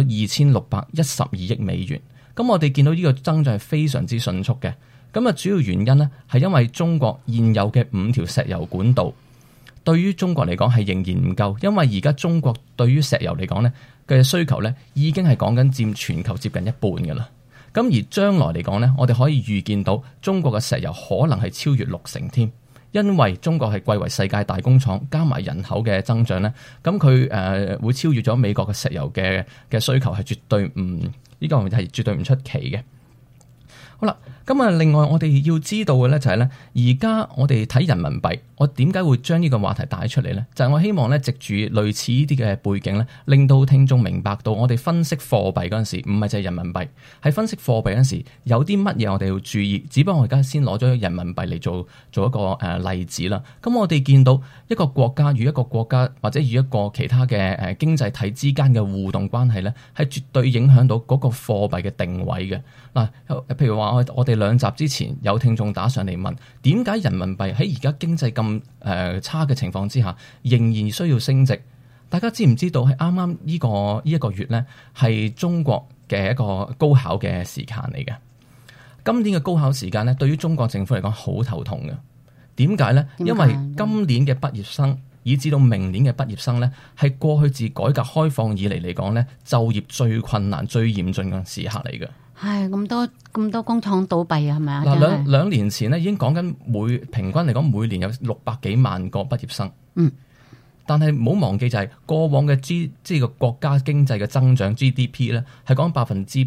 E: 2612億美元。咁我哋見到呢個增長係非常之迅速嘅。咁主要原因咧係因為中國現有嘅5條石油管道，對於中國嚟講係仍然唔夠，因為而家中國對於石油嚟講咧嘅需求咧已經係講緊佔全球接近一半㗎啦。咁而將來嚟講咧，我哋可以預見到中國嘅石油可能係超越60%添，因為中國係貴為世界大工廠，加埋人口嘅增長咧，咁佢會超越咗美國嘅石油嘅需求，係絕對唔呢個係絕對唔出奇嘅。好啦，咁另外我哋要知道嘅咧就係咧，而家我哋睇人民幣，我點解會將呢個話題帶出嚟咧？就係我希望咧，藉住類似呢啲嘅背景咧，令到聽眾明白到我哋分析貨幣嗰陣時，唔係就係人民幣，係分析貨幣嗰陣時有啲乜嘢我哋要注意。只不過我而家先攞咗人民幣嚟做一個例子啦。咁我哋見到一個國家與一個國家或者與一個其他嘅經濟體之間嘅互動關係咧，係絕對影響到嗰個貨幣嘅定位嘅。嗱，譬如話我哋2集之前有聽眾打上嚟問，點解人民幣喺而家經濟咁差嘅情況之下，仍然需要升值？ 大家知唔知道係啱啱呢一個月咧，係中國嘅一個高考嘅時間嚟嘅。今年嘅高考時間咧，對於中國政府嚟講好頭痛嘅。點解咧？因為今年嘅畢業生，以至到明年嘅畢業生咧，係過去自改革開放以嚟嚟講咧，就業最困難、最嚴峻嘅時刻嚟嘅。
A: 係咁多工廠倒閉啊，係咪啊？
E: 嗱，兩年前咧已經講緊平均嚟講每年有600幾萬個畢業生。嗯。但係唔好忘記就係過往嘅即係個國家經濟嘅增長 GDP 咧，係講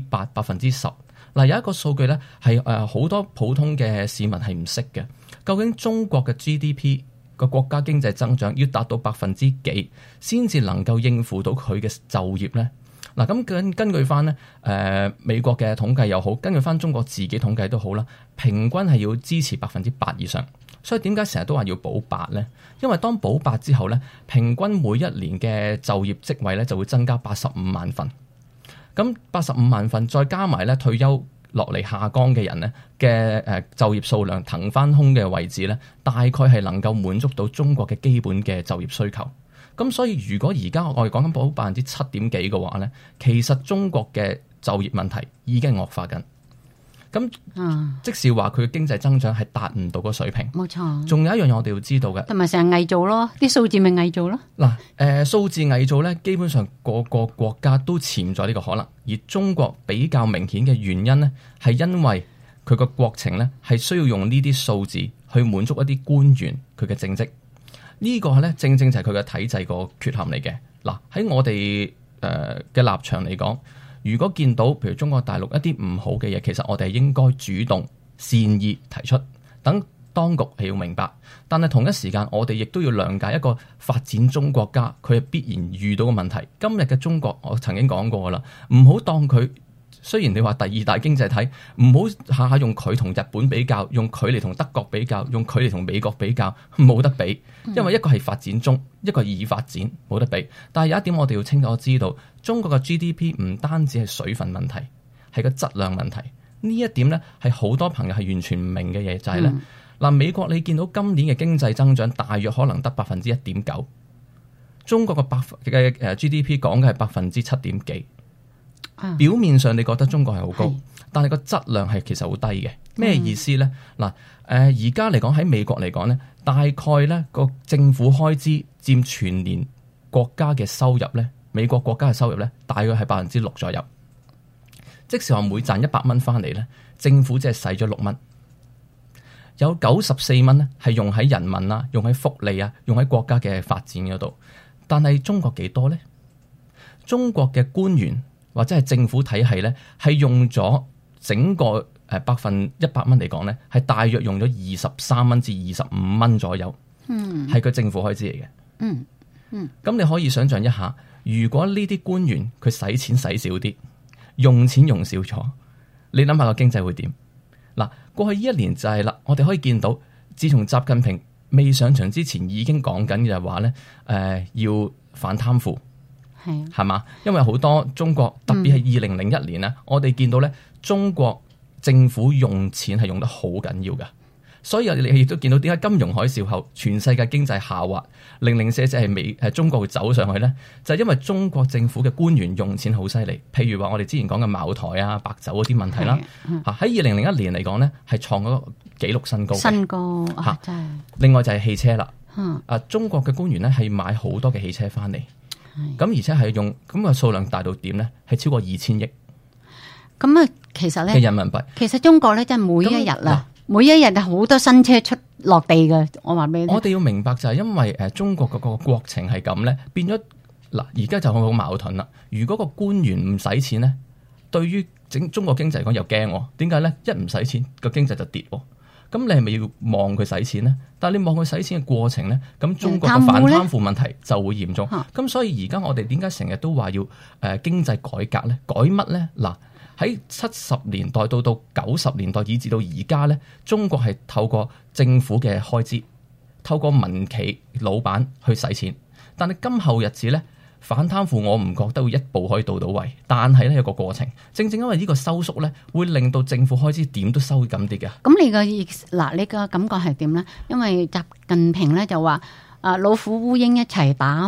E: 8%、10%。嗱，有一個數據咧係好多普通嘅市民係唔識嘅。究竟中國嘅 GDP 個國家經濟增長要達到幾先至能夠應付到佢嘅就業咧？嗱，咁根據翻咧美國嘅統計又好，根據翻中國自己統計都好啦，平均係要支持8%以上。所以點解成日都話要保8咧？因為當保8之後咧，平均每一年嘅就業職位咧就會增加85萬份。咁85萬份再加埋咧退休落嚟下崗嘅人咧嘅就業數量騰翻空嘅位置咧，大概係能夠滿足到中國嘅基本嘅就業需求。咁所以如果而家我哋講緊保7.幾嘅話咧，其實中國嘅就業問題已經惡化緊。咁即是話佢嘅經濟增長係達唔到個水平。
A: 冇錯。仲
E: 有一樣嘢我哋要知道嘅，
A: 同埋成日偽造咯，啲數字咪偽造咯。
E: 嗱，數字偽造咧，基本上個個國家都潛在呢個可能，而中國比較明顯嘅原因咧，係因為佢個國情咧係需要用呢啲數字去滿足一啲官員佢嘅政績。呢個咧正正就係佢嘅體制個缺陷嚟嘅。嗱，喺我哋嘅立場嚟講，如果見到譬如中國大陸一啲唔好嘅嘢，其實我哋係應該主動善意提出，等當局係要明白。但係同一時間，我哋亦都要諒解一個發展中國家佢係必然遇到嘅問題。今日嘅中國，我曾經講過啦，唔好當佢。雖然你話第2大經濟體，唔好下下用佢同日本比較，用佢嚟同德國比較，用佢嚟同美國比較，冇得比。因為一個係發展中，一個係已發展，冇得比。但係有一點我哋要清楚知道，中國嘅 GDP 唔單止係水分問題，係個質量問題。呢一點呢係好多朋友係完全唔明嘅嘢，就係呢嗱，美國你見到今年嘅經濟增長大約可能得1.9%，中國嘅GDP 講嘅係7.幾。表面上你覺得中國係好高，但係個質量係其實好低嘅。咩意思呢？嗱，而家嚟講喺美國嚟講呢，大概呢個政府開支佔全年國家嘅收入呢，美國國家嘅收入呢，大約係6%左右。即是話每賺100蚊翻嚟呢，政府只係使咗6蚊，有94蚊呢係用喺人民啊，用喺福利啊，用喺國家嘅發展嗰度。但係中國幾多呢？中國嘅官員或者係政府體系咧，係用咗整個100蚊嚟講咧，係大約用咗23蚊至25蚊左右，係佢政府開支嚟嘅。咁你可以想象一下，如果呢啲官員佢使錢使少啲，用錢用少咗，你諗下個經濟會點？嗱，過去呢1年就係啦，我哋可以見到，自從習近平未上場之前已經講緊嘅話咧，要反貪腐。係嘛？因為好多中國特別係2001年咧，我哋見到咧，中國政府用錢係用得好緊要嘅，所以你亦都見到點解金融海嘯後全世界經濟下滑，零零舍舍係中國會走上去咧，就係因為中國政府嘅官員用錢好犀利。譬如話我哋之前講嘅茅台啊、白酒嗰啲問題啦，喺2001年嚟講咧係創咗紀錄新高。新高真係。另外就係汽車啦，中國嘅官員咧係買好多嘅汽車翻嚟。咁而且係用咁個數量大到點咧？係超過2000億。
A: 咁啊，其實咧
E: 嘅人民幣，
A: 其實中國咧真係每一日啦，每一日好多新車出落地嘅。我話俾你聽，我
E: 哋要明白就係因為中國嗰個國情係咁咧，變咗嗱，而家就好矛盾啦。如果個官員唔使錢咧，對於中國經濟嚟講又驚，點解咧？一唔使錢個經濟就跌。咁你係咪要望佢使錢呢？但係你望佢使錢嘅過程呢，咁中國嘅反貪腐問題就會嚴重。咁所以而家我哋點解成日都話要經濟改革呢？改乜呢？嗱，喺70年代到90年代以至到而家呢，中國係透過政府嘅開支，透過民企老闆去使錢。但係今後日子呢，反貪腐我唔覺得會一步可以到位，但係咧有個過程，正正因為呢個收縮咧，會令到政府開支點都收緊啲嘅。
A: 咁你個感覺係點咧？因為習近平咧就話老虎烏蠅一齊打啊嘛，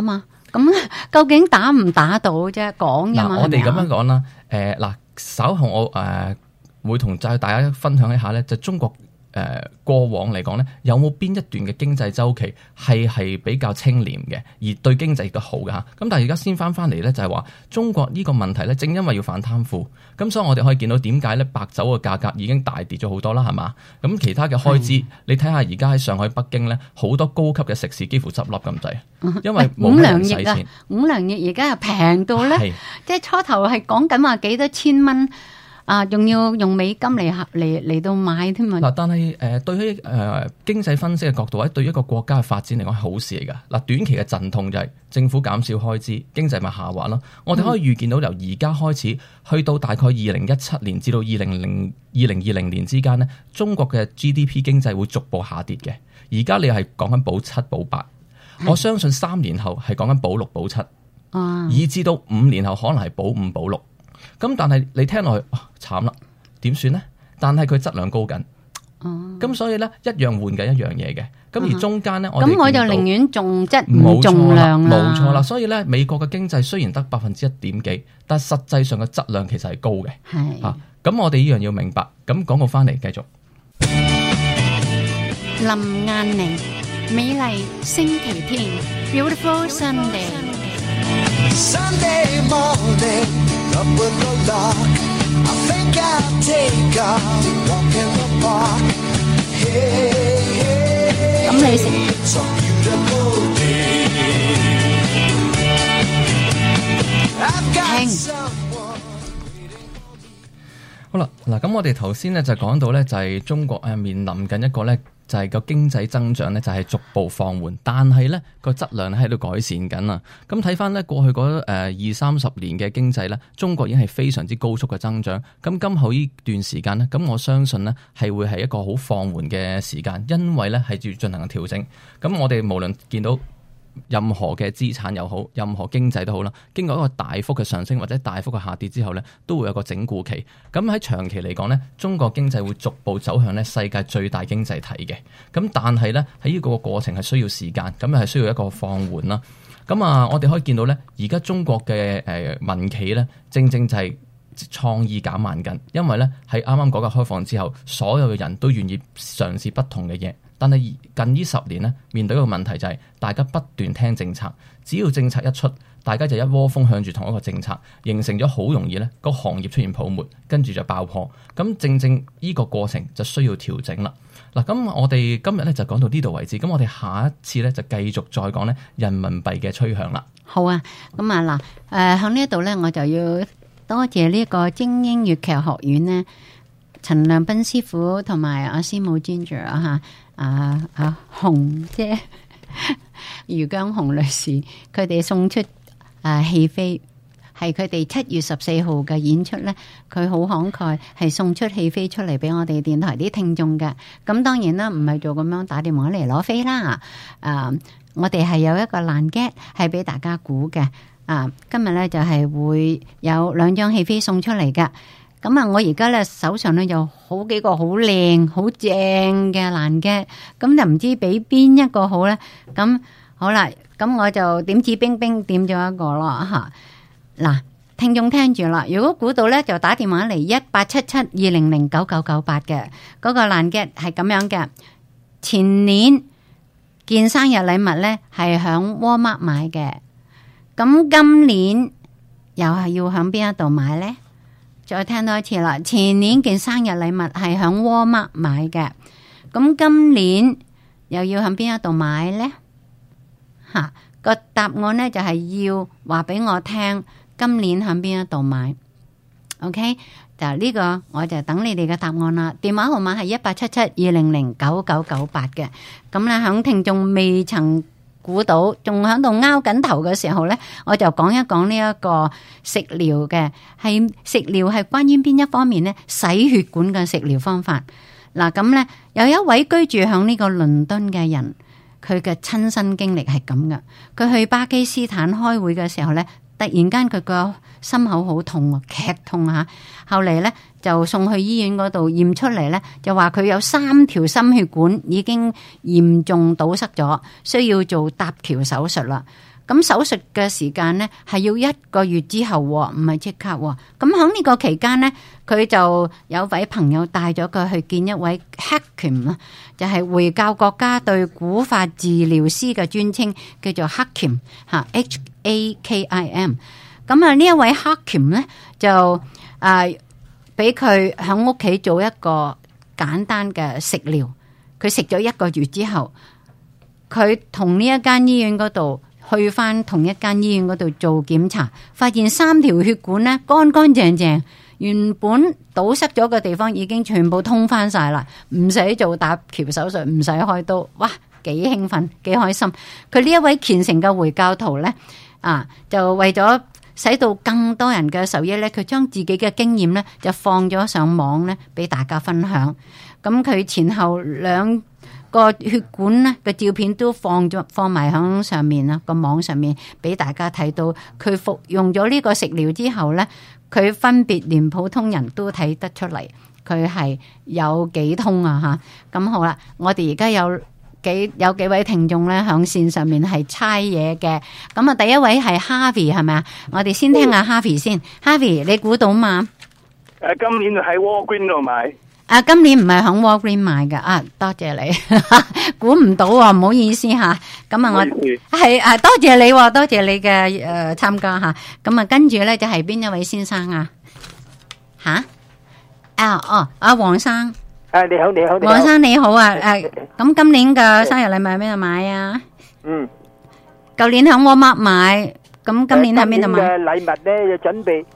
A: 咁究竟打唔打到啫？講啫嘛。
E: 我哋咁樣講啦。稍後我會同大家分享一下咧，就中國過往嚟講咧，有冇邊一段嘅經濟周期係比較清廉嘅，而對經濟亦都好嘅嚇。咁但係而家先翻嚟咧，就係話中國呢個問題咧，正因為要反貪腐，咁所以我哋可以見到點解咧白酒嘅價格已經大跌咗好多啦，係嘛？咁其他嘅開支，你睇下而家喺上海、北京咧，好多高級嘅食肆幾乎執笠咁滯，因為冇人使錢。
A: 五糧液而家又平到咧，即係初頭係講緊話幾多千蚊。仲要用美金嚟到買添嘛？
E: 嗱，但係對於經濟分析嘅角度，或者對於一個國家嘅發展嚟講係好事嚟㗎。嗱，短期嘅陣痛就係政府減少開支，經濟咪下滑咯。我哋可以預見到由而家開始去到大概2017年至到2020年之間呢，中國嘅 GDP 經濟會逐步下跌嘅。而家你係講緊保7保8，我相信3年後係講緊保6保7，以至到5年後可能係保5保6。咁但係你聽落去慘啦，點算呢？但係佢質量高緊，咁所以咧一樣換緊一樣嘢嘅。咁而中間咧，我
A: 就寧願重質唔重量啦。
E: 冇錯啦，所以咧美國嘅經濟雖然得1%點幾，但係實際上嘅質量其實係高嘅。係咁我哋呢樣要明白。咁廣告翻嚟繼續。
A: 林雁翎，美麗星期天 ，Beautiful Sunday。Sunday morning.Up with the lark, I think I'll take a walk in the park. Hey, hey, it's a beautiful day. I've got someone. 好啦，嗱，咁我哋頭先咧就講到咧，就係中國面臨緊一個咧。就係個經濟增長咧，就係逐步放緩，但係咧個質量咧喺度改善緊啊！咁睇翻咧過去嗰20-30年嘅經濟咧，中國已經係非常之高速嘅增長。咁今後呢段時間咧，咁我相信咧係會係一個好放緩嘅時間，因為咧係要進行調整。咁我哋無論見到任何嘅資產又好，任何經濟都好啦，經過一個大幅嘅上升或者大幅嘅下跌之後咧，都會有個整固期。咁喺長期嚟講咧，中國經濟會逐步走向咧世界最大經濟體嘅。咁但係咧喺呢個過程係需要時間，咁係需要一個放緩啦。咁我哋可以見到咧，而家中國嘅民企咧，正正就係創意減慢緊，因為咧喺啱啱改革開放之後，所有嘅人都願意嘗試不同嘅嘢。但係近呢10年咧，面對一個問題就係大家不斷聽政策，只要政策一出，大家就一窩蜂向住同一個政策，形成咗好容易咧個行業出現泡沫，跟住就爆破。咁正正呢個過程就需要調整啦。嗱，咁我哋今日咧就講到呢度為止。咁我哋下一次咧就繼續再講咧人民幣嘅趨向啦。好啊，咁喺呢一度咧，我就要多謝呢個精英粵劇學院咧，陳亮斌師傅同埋阿師母 Ginger 紅姐余江紅女士，佢哋送出戲飛，係佢哋7月14號嘅演出咧，佢好慷慨，係送出戲飛出嚟俾我哋電台啲聽眾嘅。咁當然啦，唔係做咁樣打電話嚟攞飛啦。我哋係有一個爛 gag 係俾大家估嘅。今日咧就係會有2張戲飛送出嚟嘅。咁我而家咧手上咧有好幾個好靚好正嘅爛 gag，咁就唔知俾邊一個好咧。咁好啦，咁我就點指兵兵點咗一個咯吓。嗱，聽眾聽住啦，如果估到咧就打電話嚟187720099988嘅嗰個爛 gag係咁樣嘅。前年件生日禮物咧係響 Walmart 買嘅，咁今年又係要響邊一度買咧？再聽多一次啦，前年件生日禮物係響 Walmart 買嘅，咁今年又要響邊一度買呢？個答案呢就係要話俾我聽，今年響邊一度買。OK， 就呢個我就等你哋嘅答案啦。電話號碼係187720099988嘅。咁咧響聽眾未曾估到仲喺度拗緊頭嘅時候呢，我就講一講呢一個食療嘅，係食療係關於邊一方面呢？洗血管嘅食療方法。嗱，咁呢有一位居住響呢個倫敦嘅人，佢嘅親身經歷係咁嘅。佢去巴基斯坦開會嘅時候呢，突然間佢個心口好痛，劇痛吓。後嚟呢就送去醫院嗰度驗出嚟呢，就話佢有3條心血管已經嚴重堵塞咗，需要做搭橋手術啦。 咁手術嘅時間咧係要1個月之後，唔係即刻。咁喺呢個期間咧，佢就有位朋友帶咗佢去見一位 Hakim 就係回教國家對古法治療師嘅尊稱，叫做 Hakim HAKIM。咁啊呢一位 Hakim 咧就俾佢喺屋企做一個簡單嘅食療。佢食咗1個月之後，佢同呢一間醫院嗰度去翻同一間醫院嗰度做檢查，發現3條血管咧乾乾淨淨，原本堵塞咗嘅地方已經全部通翻晒啦，唔使做搭橋手術，唔使開刀，哇！幾興奮，幾開心。佢呢一位虔誠嘅回教徒咧，就為咗使到更多人嘅受益咧，佢將自己嘅經驗咧就放咗上網咧，俾大家分享。咁佢前後2個血管咧嘅照片都放埋喺上面啦，個網上面俾大家睇到。佢服用咗呢個食療之後咧，佢分別連普通人都睇得出嚟，佢係有幾通啊吓。咁好啦，我哋而家有幾位聽眾咧響線上面係猜嘢嘅。咁啊，第一位係 Harvey 係咪啊？我哋先聽下 Harvey 先。Harvey， 你估到嘛？
G: 今年喺 Walgreen 度買。
A: 今年唔係響 Walgreen 買嘅。多謝你，估唔到喎，唔好意思吓。咁啊，我係多謝你，多謝你嘅參加吓。咁啊，跟住咧就係邊一位先生啊？黃生。
G: 你好，
A: 黃生你好啊。咁今年嘅生日禮物喺邊度買啊？舊年響 Walmart 買，咁今年喺邊度買？
G: 嘅禮物咧就準備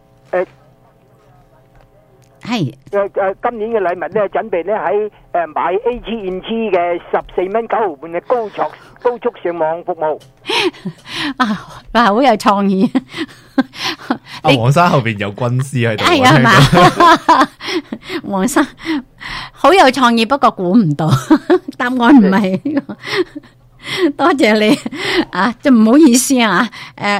A: 係
G: 今年嘅禮物咧準備咧喺買 AT&T 嘅14蚊9毫半嘅高速上網服務。
A: 好有創意。
H: 黃生後邊有軍師喺度，
A: 係啊，係嘛？黃生好有創意，不過估唔到答案唔係。多謝你就唔好意思啊。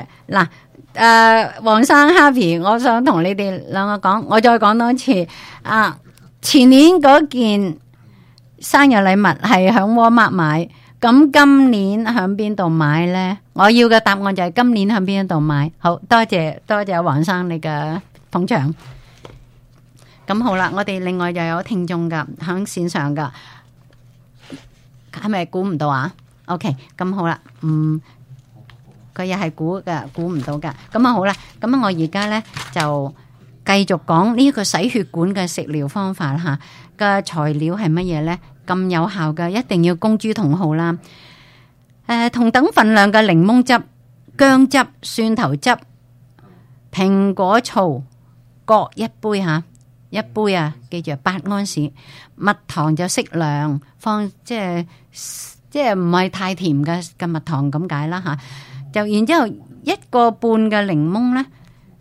A: 黃生 Happy， 我想同你哋兩個講，我再講多次。前年嗰件生日禮物係響 Walmart 買，咁今年響邊度買呢？我要嘅答案就係今年響邊度買。好多謝黃生你嘅捧場。咁好啦，我哋另外又有聽眾噶響線上噶，係咪估唔到啊？OK， 咁好啦，佢又係估唔到噶。咁啊好啦，咁啊我而家咧就繼續講呢個洗血管嘅食療方法吓，嘅材料係乜嘢咧？咁有效嘅，一定要公諸同好啦。同等份量嘅檸檬汁、薑汁、蒜頭汁、蘋果醋各一杯吓，一杯啊，記住8安士。蜜糖就適量，放即係唔係太甜嘅蜜糖咁解啦吓。就然之後1個半嘅檸檬咧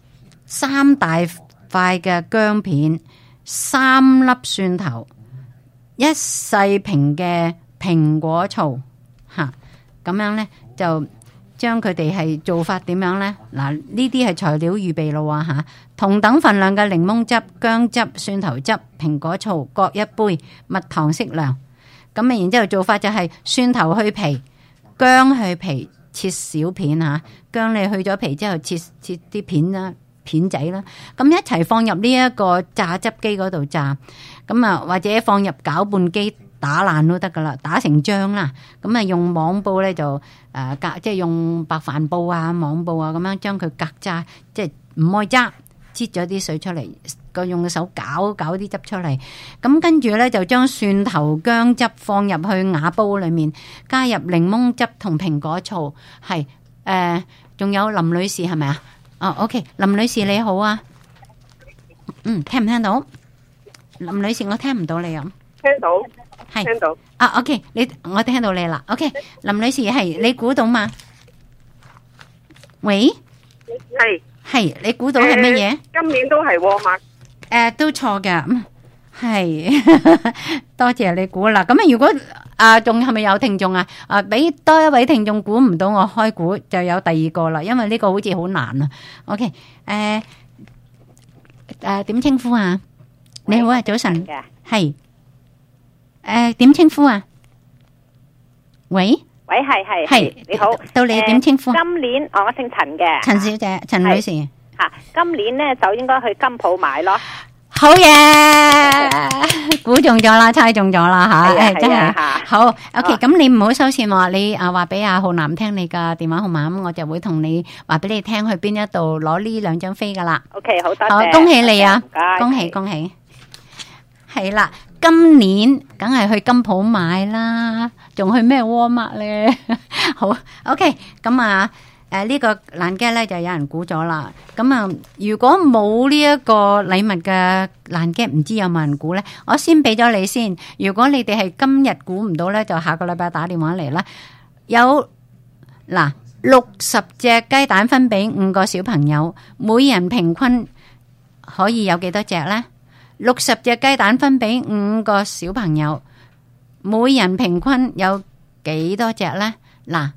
A: ，3大塊嘅薑片，3粒蒜頭，1細瓶嘅蘋果醋吓，咁樣咧就將佢哋係做法點樣咧？嗱，呢啲係材料預備咯吓，同等份量嘅檸檬汁、薑汁、蒜頭汁、蘋果醋各一杯，蜜糖適量。咁啊，然之後做法就係蒜頭去皮，薑去皮。切小片吓，薑你去咗皮之後切啲片啦，片仔啦，咁一齊放入呢一個榨汁機嗰度榨，咁啊或者放入攪拌機打爛都得噶啦，打成漿啦，咁啊用網布咧就即係用白帆布啊、網布啊咁樣將佢隔渣，即係唔愛渣，擠咗啲水出嚟，用手攪啲汁出嚟，咁跟住咧就將蒜頭薑汁放入去瓦煲裏面，加入檸檬汁同蘋果醋，係仲有林女士係咪啊？OK， 林女士你好啊，聽唔聽到？林女士我聽唔到你啊，
I: 聽到，
A: 係
I: 聽到
A: OK， 我聽到你啦。OK， 林女士係你估到嘛？喂，係你估到係乜嘢？
I: 今年都係Walmart。
A: 都錯㗎，係多謝你估啦。咁啊，如果仲係咪有聽眾啊？俾多一位聽眾估唔到，我開估就有第二個啦。因為呢個好似好難啊。OK， 點稱呼啊？你好啊，早晨。係點稱呼啊？喂，
I: 喂，係，你好，
A: 到你點稱呼？
I: 今年我姓陳嘅，
A: 陳小姐，陳女士。
I: 吓，今年咧就應該去金鋪買咯。
A: 好嘢，估中咗啦，猜中咗啦吓，真係好。OK，咁你唔好收線喎，你話俾阿浩南聽你嘅電話號碼，咁我就會同你話俾你聽去邊一度攞呢2張飛噶啦。
I: OK，好多謝，
A: 好，恭喜你啊，恭喜恭喜。係啦，今年梗係去金鋪買啦，仲去咩Walmart咧？好 ，OK， 咁啊。呢個爛 gag 咧就有人估咗啦，咁啊如果冇呢一個禮物嘅爛 gag，唔知有冇人估咧？我先俾咗你先，如果你哋係今日估唔到咧，就下個禮拜打電話嚟啦。有嗱60隻雞蛋分俾5個小朋友，每人平均可以有幾多隻咧？60隻雞蛋分俾5個小朋友，每人平均有幾多隻咧？嗱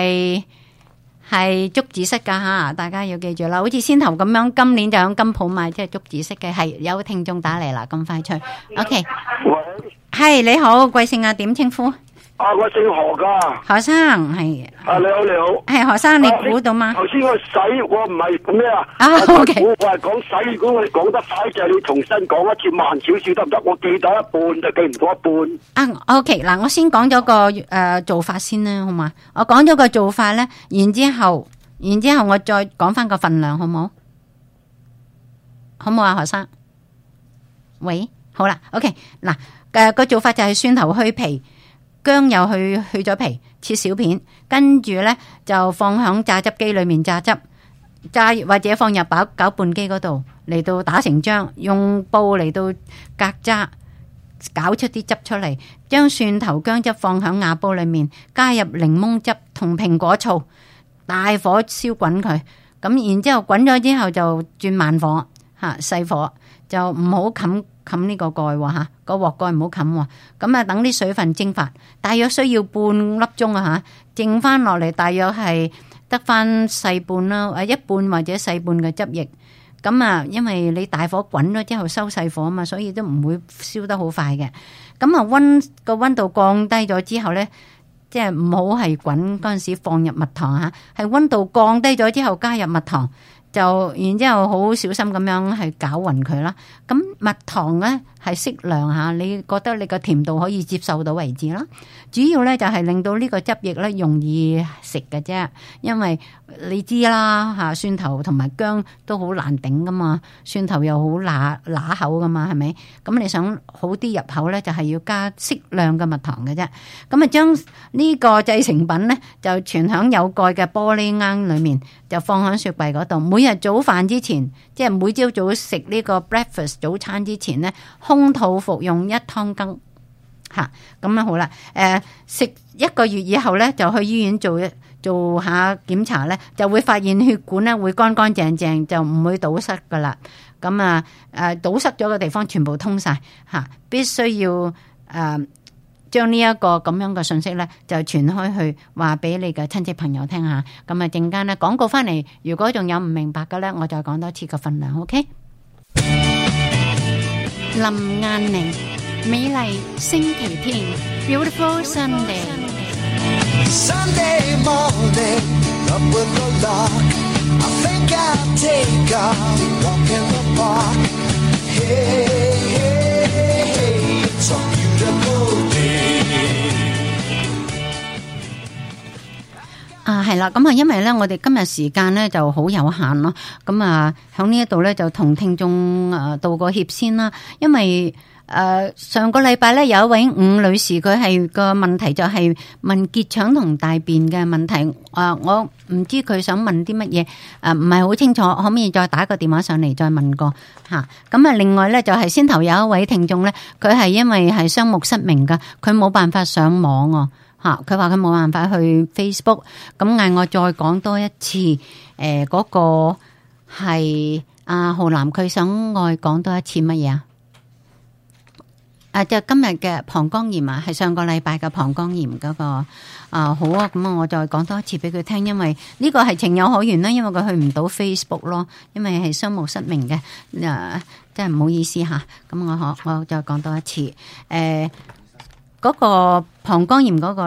A: 係竹子式噶吓，大家要記住啦。好似先頭咁樣，今年就響金鋪買，即係竹子式嘅。係有聽眾打嚟啦，咁快脆。OK， 係你好，貴姓啊？點稱呼？
J: 我姓何噶。
A: 何生係。
J: 你好，你好。
A: 係何生，你估到嗎？
J: 頭先我洗，我唔係咩啊
A: ？OK。
J: 我係講洗，如果我哋講得快就係你重新講一次，慢少少得唔得？我記得一半就記唔到一半。
A: OK， 嗱，我先講咗個做法先啦，好嘛？我講咗個做法咧，然之後我再講翻個份量，好冇？好冇啊，何生？喂，好啦 ，OK， 嗱，個做法就係蒜頭去皮。薑又去咗皮，切小片，跟住咧就放響榨汁機裏面榨汁，或者放入攪拌機嗰度嚟到打成漿，用布嚟到隔渣，攪出啲汁出嚟，將蒜頭薑汁放響瓦煲裏面，加入檸檬汁同蘋果醋，大火燒滾佢，咁然之後滾咗之後就轉慢火細火，就唔好冚呢個蓋喎嚇，個鑊蓋唔好冚喎，咁啊等啲水分蒸發，大約需要半粒鐘啊嚇，剩翻落嚟大約係得翻細半啦，一半或者細半嘅汁液，咁啊因為你大火滾咗之後收細火啊嘛，所以都唔會燒得好快嘅，咁啊溫度降低咗之後咧，即係唔好係滾嗰陣時放入蜜糖嚇，係溫度降低咗之後加入蜜糖。就然之後好小心咁樣去攪勻佢啦。咁蜜糖咧係適量吓，你覺得你個甜度可以接受到為止啦。主要咧就係令到呢個汁液咧容易食嘅啫，因為你知啦吓，蒜頭同埋薑都好難頂噶嘛，蒜頭又好乸口噶嘛，係咪？咁你想好啲入口咧，就係要加適量嘅蜜糖嘅啫。咁啊，將呢個製成品咧就存響有蓋嘅玻璃罌裏面，就放喺雪櫃嗰度。每日早飯之前，即係每朝早食呢個 breakfast 早餐之前咧，空肚服用1湯羹吓，咁樣好啦。食1個月以後咧，就去醫院做下檢查咧，就會發現血管咧會乾乾淨淨，就唔會堵塞噶啦。咁啊堵塞咗嘅地方全部通晒吓，必須要將呢一個咁樣嘅信息咧，就傳開去話俾你嘅親戚朋友聽下。咁啊，陣間咧廣告翻嚟，如果仲有唔明白嘅咧，我再講多次個份量。OK。林雁寧，美麗星期天 ，Beautiful Sunday。Sunday morning, up with the lark. I think I'll take a walk in the park. Hey, hey, hey, it's a beautiful day. 係啦，咁啊，因為咧，我哋今日時間咧就好有限咯，咁啊，喺呢一度咧就同聽眾道個歉先啦，因為上個禮拜咧有一位伍女士，佢係個問題就係問結腸同大便嘅問題，我唔知佢想問啲乜嘢，唔係好清楚，可唔可以再打個電話上嚟再問過吓？咁啊，另外咧就係先頭有一位聽眾咧，佢係因為係雙目失明噶，佢冇辦法上網啊。吓，佢話佢冇辦法去 Facebook， 咁嗌我再講多一次，嗰個係阿浩南，佢想我講多一次乜嘢啊？就今日嘅膀胱炎啊，係上個禮拜嘅膀胱炎嗰個好啊，咁我再講多一次俾佢聽，因為呢個係情有可原啦，因為佢去唔到 Facebook 咯，因為係雙目失明嘅，真係唔好意思吓，咁我再講多一次，嗰個膀胱炎嗰個咧，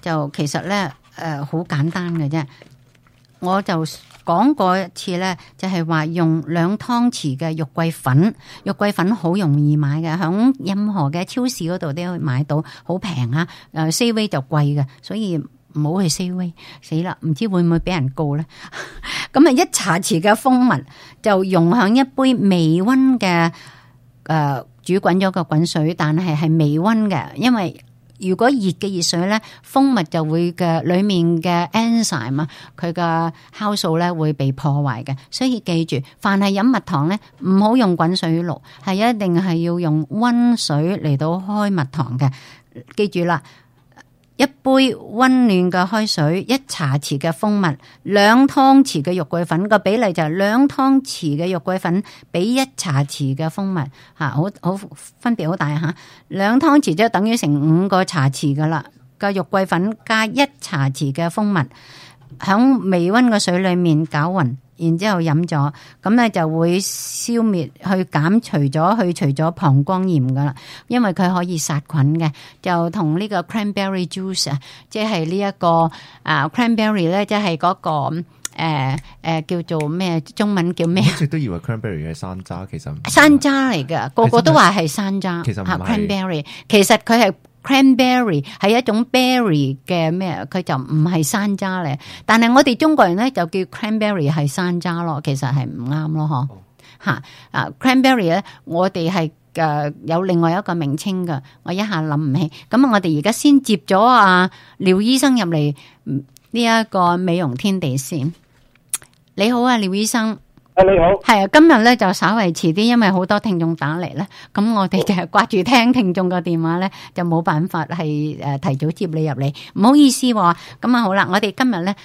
A: 就其實咧好簡單嘅啫。我就講過一次咧，就係話用2湯匙嘅肉桂粉，肉桂粉好容易買嘅，響任何嘅超市嗰度都可以買到，好平啊。Safeway 就貴嘅，所以唔好去 Safeway。死啦，唔知會唔會俾人告咧？咁啊，1茶匙嘅蜂蜜就溶響一杯微溫嘅煮滾咗個滾水，但係微溫嘅，因為如果熱嘅熱水咧，蜂蜜就會嘅裏面嘅 enzyme 啊，佢嘅酵素咧會被破壞嘅，所以記住，凡係飲蜜糖咧，唔好用滾水淥，係一定係要用溫水嚟到開蜜糖嘅，記住啦。一杯溫暖嘅開水，1茶匙嘅蜂蜜，2湯匙嘅肉桂粉，個比例就係2湯匙嘅肉桂粉比1茶匙嘅蜂蜜，好分別好大吓。2湯匙就等於成5個茶匙噶啦，個肉桂粉加1茶匙嘅蜂蜜，響微溫嘅水裏面攪勻，然之後飲咗，咁咧就會消滅去除咗膀胱炎噶啦，因為佢可以殺菌嘅，就同呢個 cranberry juice 啊，即係呢一個cranberry 咧，即係嗰個叫做咩？中文叫咩？
H: 一直都以為 cranberry 係山楂，其實
A: 山楂嚟噶，個個都話係山楂，
H: 其實唔係
A: cranberry， 其實佢係。cranberry 係一種 berry 嘅咩？佢就唔係山楂嚟，但係我哋中國人咧就叫 cranberry 係山楂咯，其實係唔啱咯，嗬嚇cranberry 咧，我哋係有另外一個名稱噶，我一下諗唔起。咁我哋而家先接咗廖醫生入嚟呢一個美容天地先。你好啊，廖醫生。
K: 你好，
A: 係啊，今日咧就稍為遲啲，因為好多聽眾打嚟咧，咁我哋就係掛住聽聽眾個電話咧，就冇辦法係提早接你入嚟，唔好意思喎。咁好啦，我哋今日咧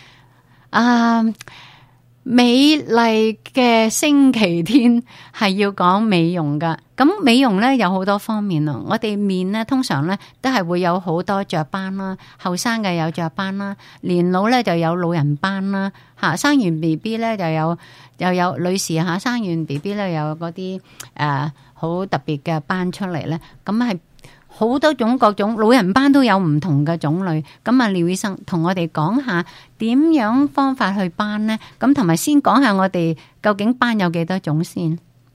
A: 美麗嘅星期天係要講美容噶，咁美容咧有好多方面啊。我哋面咧通常咧都係會有好多雀斑啦，後生嘅有雀斑啦，年老咧就有老人斑啦，生完 B B 咧又有女士生完 B B 咧有嗰啲好特別嘅斑出嚟咧，咁係好多種各種老人斑都有唔同嘅種類。咁廖醫生同我哋講下點樣方法去斑呢？咁同埋先講下我哋究竟斑有幾多種先。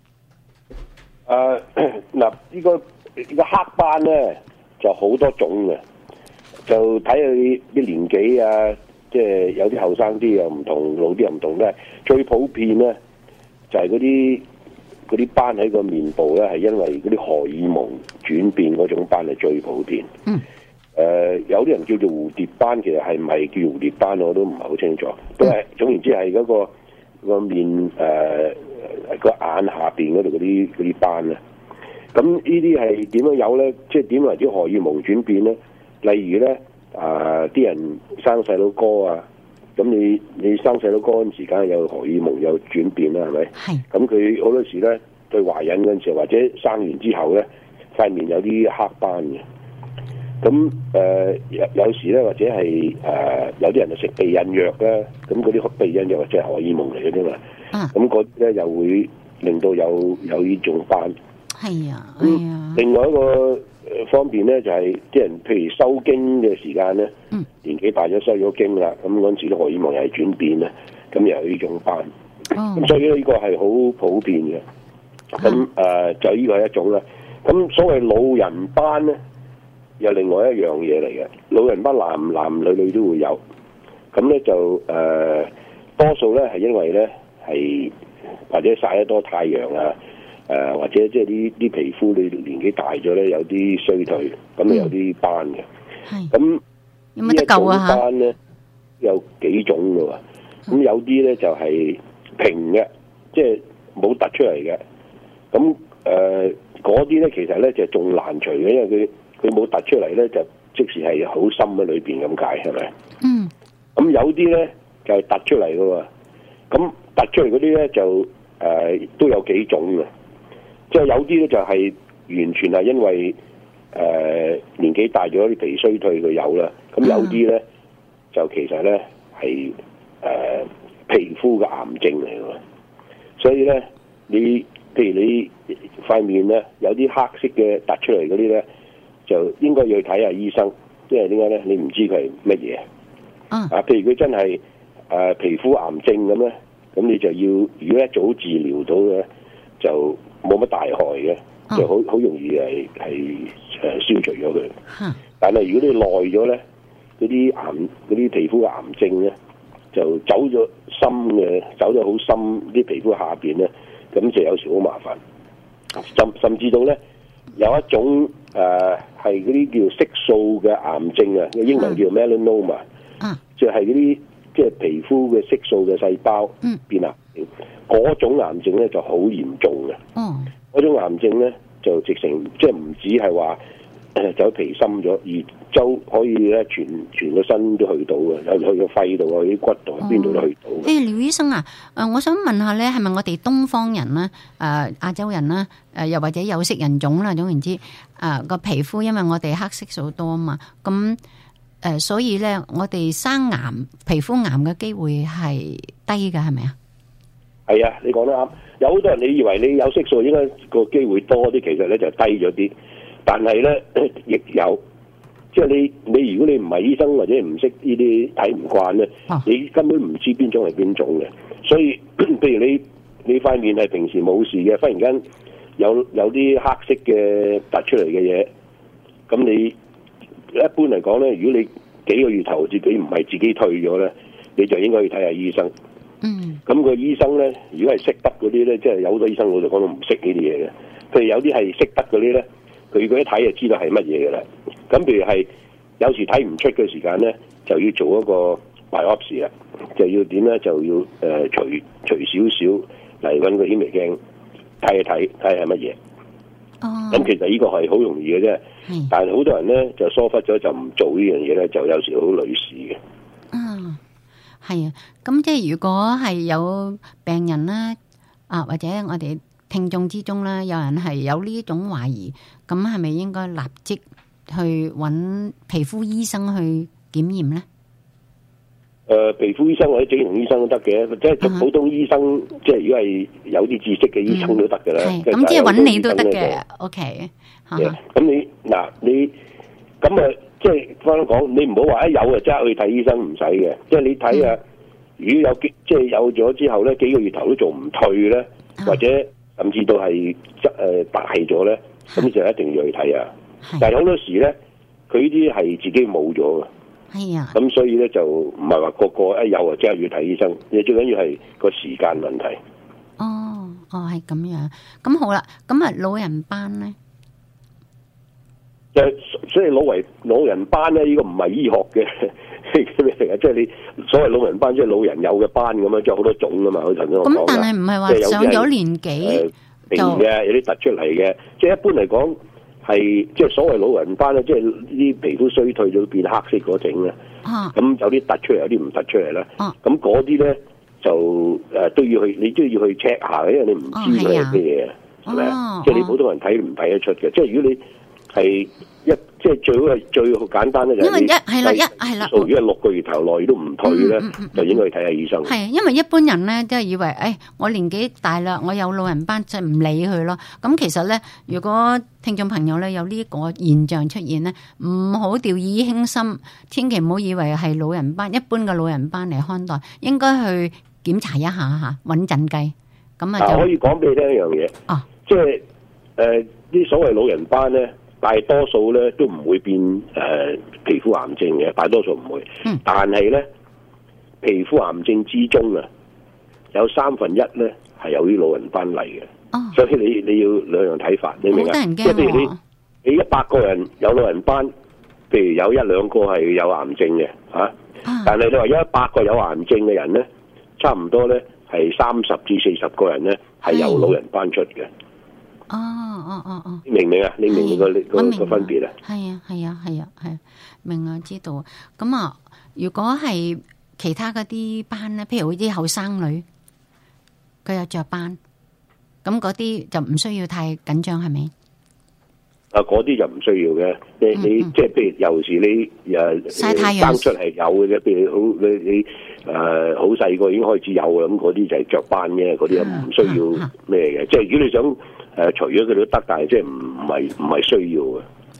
K: 嗱，呢個黑斑咧就好多種嘅，就睇佢啲年紀啊，即係有啲後生啲又唔同，老啲又唔同咧。最普遍咧就係嗰啲斑喺個面部咧，係因為嗰啲荷爾蒙轉變嗰種斑係最普遍。有啲人叫做蝴蝶斑，其實係唔係叫蝴蝶斑我都唔係好清楚。都係總言之係嗰個面個眼下邊嗰度嗰啲斑啊。咁呢啲係點樣有咧？即係點為之荷爾蒙轉變咧？例如咧啲人生細佬哥啊，咁你生細佬哥嗰陣時間有荷爾蒙有轉變啦，係咪？係。咁佢好多時咧對懷孕嗰陣時，或者生完之後咧，塊面有啲黑斑嘅。咁有時咧，或者係有啲人就食避孕藥啦，咁嗰啲避孕藥或者係荷爾蒙嚟嘅啫嘛。咁嗰啲咧又會令到有呢種斑。係啊，係啊。另外一個方面咧，就係啲人譬如收經嘅時間咧，年紀大咗收咗經啦，咁嗰陣時啲荷爾蒙又係轉變咧，咁又有呢種斑。咁所以呢個係好普遍嘅。咁就呢個係一種啦。咁所謂老人斑咧，又另外一樣嘢嚟嘅。老人斑男女都會有。咁咧就多數咧係因為咧係或者曬得多太陽啊。或者即係啲皮膚你年紀大咗咧，有啲衰退，咁有啲斑嘅。咁有冇得救啊？嚇！斑咧有幾種嘅喎，咁有啲咧就係平嘅，即係冇突出嚟嘅。咁嗰啲咧其實咧就仲難除嘅，因為佢冇突出嚟咧，就即時係好深喺裏邊咁解，係咪？嗯。咁有啲咧就係突出嚟嘅喎，咁突出嚟嗰啲咧就都有幾種嘅。即係有啲咧就係完全係因為年紀大咗啲皮衰退佢有啦，咁有啲咧就其實咧係皮膚嘅癌症嚟嘅，所以咧譬如你塊面咧有啲黑色嘅突出嚟嗰啲咧，就應該要去睇下醫生， 因為點解咧？你唔知佢係乜嘢。譬如佢真係皮膚癌症咁咧，咁你就要如果一早治療到嘅，就冇乜大害嘅，就好容易係消除咗佢。但係如果你耐咗咧，嗰啲皮膚癌症咧，就走咗深嘅，走咗好深啲皮膚下邊咧，咁就有時好麻煩。甚至到咧有一種係嗰啲叫色素嘅癌症啊，英文叫 melanoma，就係嗰啲即係皮膚嘅色素嘅細胞變癌症，嗰種癌症咧就好嚴重嘅。嗰種癌症咧就直情即係唔止係話走皮深咗，而周可以咧全個身都去到嘅，有去個肺度啊，去啲骨度，邊度都去到。
A: 廖醫生啊，我想問下咧，係咪我哋東方人咧，亞洲人啦，又或者有色人種啦，總言之，個皮膚因為我哋黑色素多啊嘛，咁所以咧我哋生皮膚癌嘅機會係低嘅，係咪啊？
K: 係啊，你講得啱。有好多人你以為你有色素應該個機會多啲，其實咧就低咗啲。但係咧亦有，即係你如果你唔係醫生或者唔識呢啲睇唔慣咧，你根本唔知邊種係邊種嘅。所以譬如你塊面係平時冇事嘅，忽然間有啲黑色嘅突出嚟嘅嘢，咁你一般嚟講咧，如果你幾個月頭自己唔係自己退咗咧，你就應該去睇下醫生。咁個醫生咧，如果係識得嗰啲咧，即係有好多醫生老實講都唔識呢啲嘢嘅。譬如有啲係識得嗰啲咧，佢一睇就知道係乜嘢嘅啦。咁譬如係有時睇唔出嘅時間咧，就要做一個 biopsy 啦，就要點咧？就要除少少嚟揾個顯微鏡睇係乜嘢。咁其實呢個係好容易嘅啫，但係好多人咧就疏忽咗，就唔做呢樣嘢咧，就有時好累事嘅。
A: 係啊，咁即係如果係有病人啦，或者我哋聽眾之中啦，有人係有呢種懷疑，咁係咪應該立即去揾皮膚醫生去檢驗咧？
K: 皮膚醫生或者整容醫生都得嘅，即係普通醫生，即係如果係有啲知識嘅醫生都得噶啦。
A: 咁即係揾你都得嘅。OK，
K: 咁你咁啊？即係翻講，你唔好話一有就即刻去睇醫生，唔使嘅。即係你睇下，如果即係有咗之後咧，幾個月頭都做唔退咧，或者甚至到係大咗咧，咁就一定要去睇啊。但係好多時咧，佢呢啲係自己冇咗嘅。
A: 係啊。
K: 咁所以咧就唔係話個一有就即刻要睇醫生，你最緊要係個時間問題。
A: 係咁樣。咁好啦，咁老人斑咧？
K: 所以老人斑咧，呢個唔係醫學嘅即係你所謂老人斑，即係老人有嘅斑咁樣，即係好多種噶嘛。佢頭先我講啦，
A: 咁但係唔係話上咗年紀
K: 就有啲突出嚟嘅，即係一般嚟講係即係所謂老人斑咧，即係啲皮膚衰退咗變黑色嗰種咧。咁有啲突出嚟，有啲唔突出嚟啦。咁嗰啲咧就都要去，你都要去 check 下嘅，因為你唔知佢係咩嘢，係咪啊？即係你普通人睇唔睇得出嘅，即係如果你係即係最好係最簡單咧，就係係啦。如果係6個月頭內都唔退咧，就應該去睇下醫生。
A: 係，因為一般人咧都係以為，我年紀大啦，我有老人斑就唔理佢咯。咁其實咧，如果聽眾朋友咧有呢個現象出現咧，唔好掉以輕心，千祈唔好以為係老人斑，一般嘅老人斑嚟看待，應該去檢查一下嚇，穩陣計。咁啊，
K: 可以講俾你聽一樣嘢。即係啲所謂老人斑咧。大多數咧都唔會變皮膚癌症嘅，大多數唔會。但係咧皮膚癌症之中啊，有1/3咧係有啲老人斑嚟嘅。所以你要兩樣睇法，你明啊？即係譬如你100個人有老人斑，譬如有1、2個係有癌症嘅但係你話有100個有癌症嘅人咧，差唔多咧係30至40個人咧係有老人斑出嘅。明唔明啊？你明唔明個分別啊？
A: 係啊，明啊，知道。咁啊，如果係其他嗰啲斑咧，譬如啲後生女，佢有雀斑，咁嗰啲就唔需要太緊張，係咪？
K: 嗰啲就唔需要嘅。你即係譬如有時你
A: 曬太陽
K: 生出係有嘅啫。譬如你好細個已經開始有嘅，咁嗰啲就係雀斑嘅，嗰啲唔需要咩嘅。即係如果你想除咗佢都得，但係即係唔係需要嘅。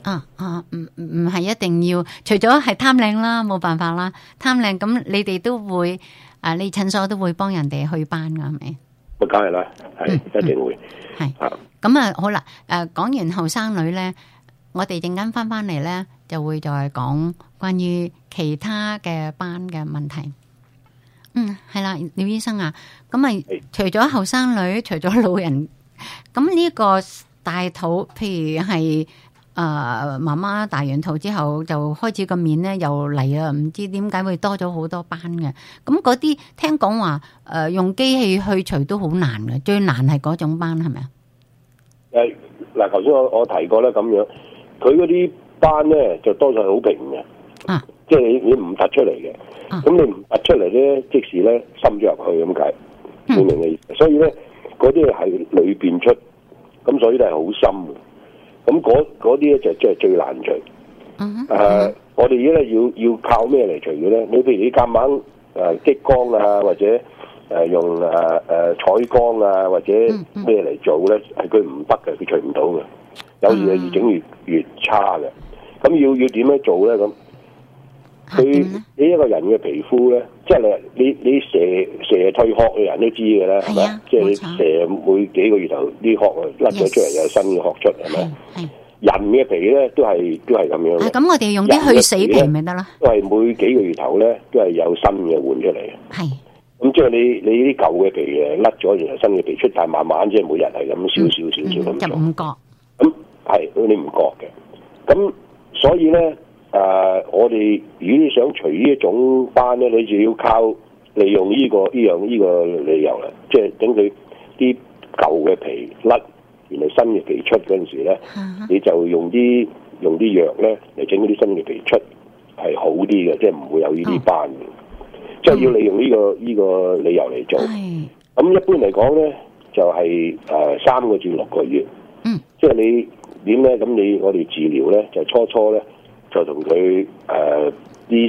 A: 唔係一定要，除咗係貪靚啦，冇辦法啦，貪靚咁你哋都會你診所都會幫人哋去班噶，係咪？
K: 咁梗係啦，係一定會。
A: 係咁啊，好啦，講完後生女咧，我哋陣間翻嚟咧，就會再講關於其他嘅班嘅問題。係啦，廖醫生啊，咁啊，除咗後生女，除咗老人，咁呢個大肚，譬如係媽媽大完肚之後，就開始個面咧又嚟啦，唔知點解會多咗好多斑嘅。咁嗰啲聽講話用機器去除都好難嘅，最難係嗰種斑係咪啊？
K: 嗱，頭先我提過咧咁樣，佢嗰啲斑咧就多數係好平嘅，即係你唔突出嚟嘅。咁你唔突出嚟咧，即時咧滲咗入去咁解，你明嘅意思？所以咧嗰啲係裏邊出，咁所以都係好深嘅。咁嗰啲咧就即係最難除。我哋而家咧要靠咩嚟除嘅咧？你譬如你夾硬激光啊，或者用彩光啊，或者咩嚟做咧，係佢唔得嘅，佢除唔到嘅。有時係越整越差嘅。咁要點樣做咧？咁你一個人嘅皮膚咧，即係你蛇退殼嘅人都知嘅啦，係咪？即係你蛇每幾個月頭啲殼甩咗出嚟，有新嘅殼出，係咪？人嘅皮咧都係咁樣嘅。
A: 咁我哋用啲去死皮咪得啦。
K: 都係每幾個月頭咧，都係有新嘅換出嚟嘅。係。咁即係你啲舊嘅皮甩咗，然後新嘅皮出，但係慢慢即係每日係咁少咁做。
A: 就唔覺。
K: 咁係你唔覺嘅。咁所以咧。我哋如果想除呢一種斑咧，你就要靠利用呢個理由啦，即係等佢啲舊嘅皮甩，然後新嘅皮出嗰陣時咧，你就用啲藥咧嚟整嗰啲新嘅皮出，係好啲嘅，即係唔會有呢啲斑嘅。即係要利用呢個理由嚟做。咁一般嚟講咧，就係3個至6個月。即係你點咧？咁我哋治療咧，就初咧。就同佢啲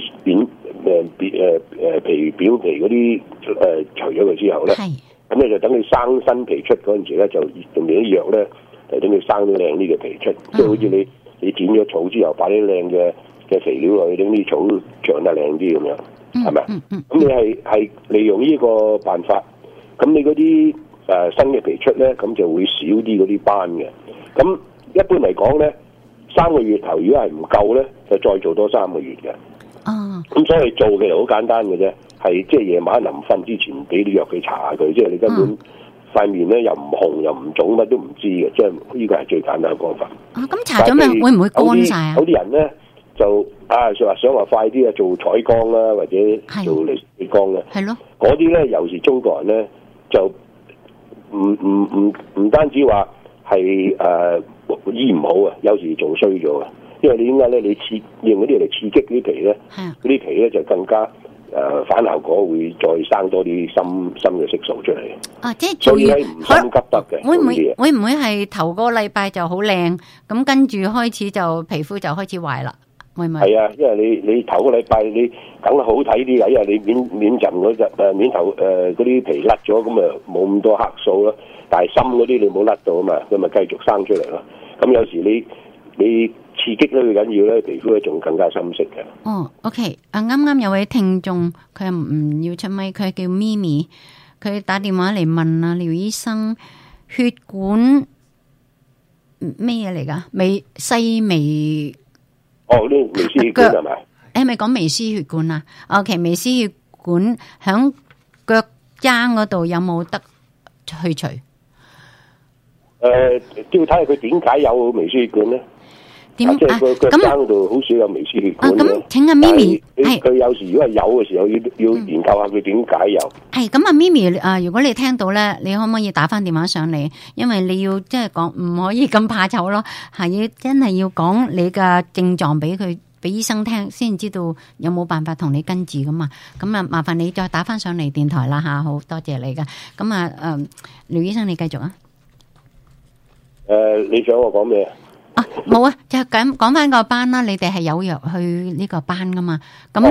K: 表皮嗰啲除咗佢之後咧，咁你就等佢生新皮出嗰陣時咧，就用啲藥咧，就等佢生啲靚啲嘅皮出。即係好似你剪咗草之後，擺啲靚嘅肥料落去，等啲草長得靚啲咁樣，係咪？咁你係利用呢個辦法，咁你嗰啲新嘅皮出咧，咁就會少啲嗰啲斑嘅。咁一般嚟講咧，3個月頭如果係唔夠咧，就再做多3個月嘅。咁所以做嘅就好簡單嘅啫，係即係夜晚臨瞓之前俾啲藥佢搽下佢，即係你根本塊面咧又唔紅又唔腫，乜都唔知嘅，即係呢個係最簡單嘅方法。
A: 咁搽咗咩會唔會乾晒啊？
K: 有啲人咧就想話快啲做彩光啦，或者做離子光啦。係咯。嗰啲咧有時中國人咧就唔單止話係醫唔好啊，有時仲衰咗啊！因為你點解咧？你用嗰啲嚟刺激啲皮咧，嗰啲皮咧就更加反效果，會再生多啲深嘅色素出嚟。即係做完唔心急得嘅。會唔會係頭個禮拜就好靚，咁跟住開始就皮膚就開始壞啦？會唔會？係啊，因為你頭個禮拜你梗係好睇啲㗎，因為你面陣嗰隻面頭嗰啲皮甩咗，咁啊冇咁多黑素啦。但係深嗰啲你冇甩到啊嘛，佢咪繼續生出嚟咯。咁有時你刺激咧最緊要咧，皮膚咧仲更加深色嘅。OK， 啱啱有位聽眾佢唔要出咪，佢叫咪咪，佢打電話嚟問啊，廖醫生，血管咩嘢嚟㗎？細微呢微絲血管係咪？你係咪講微絲血管啊？OK， 微絲血管響腳踭嗰度有冇得去除？都要睇下佢點解有微絲血管咧？即係個腳踭嗰度好少有微絲血管嘅。咁請阿咪咪，佢有時如果係有嘅時候，要研究下佢點解有。係咁，阿咪咪如果你聽到咧，你可唔可以打翻電話上嚟？因為你要即係講唔可以咁怕醜咯，係要真係要講你嘅症狀俾醫生聽，先知道有冇辦法同你根治噶嘛。咁麻煩你再打翻上嚟電台啦吓，好多謝你噶。咁廖醫生你繼續啊。你想我講咩？冇啊，就咁講翻個班啦。你哋係有藥去呢個班噶嘛？咁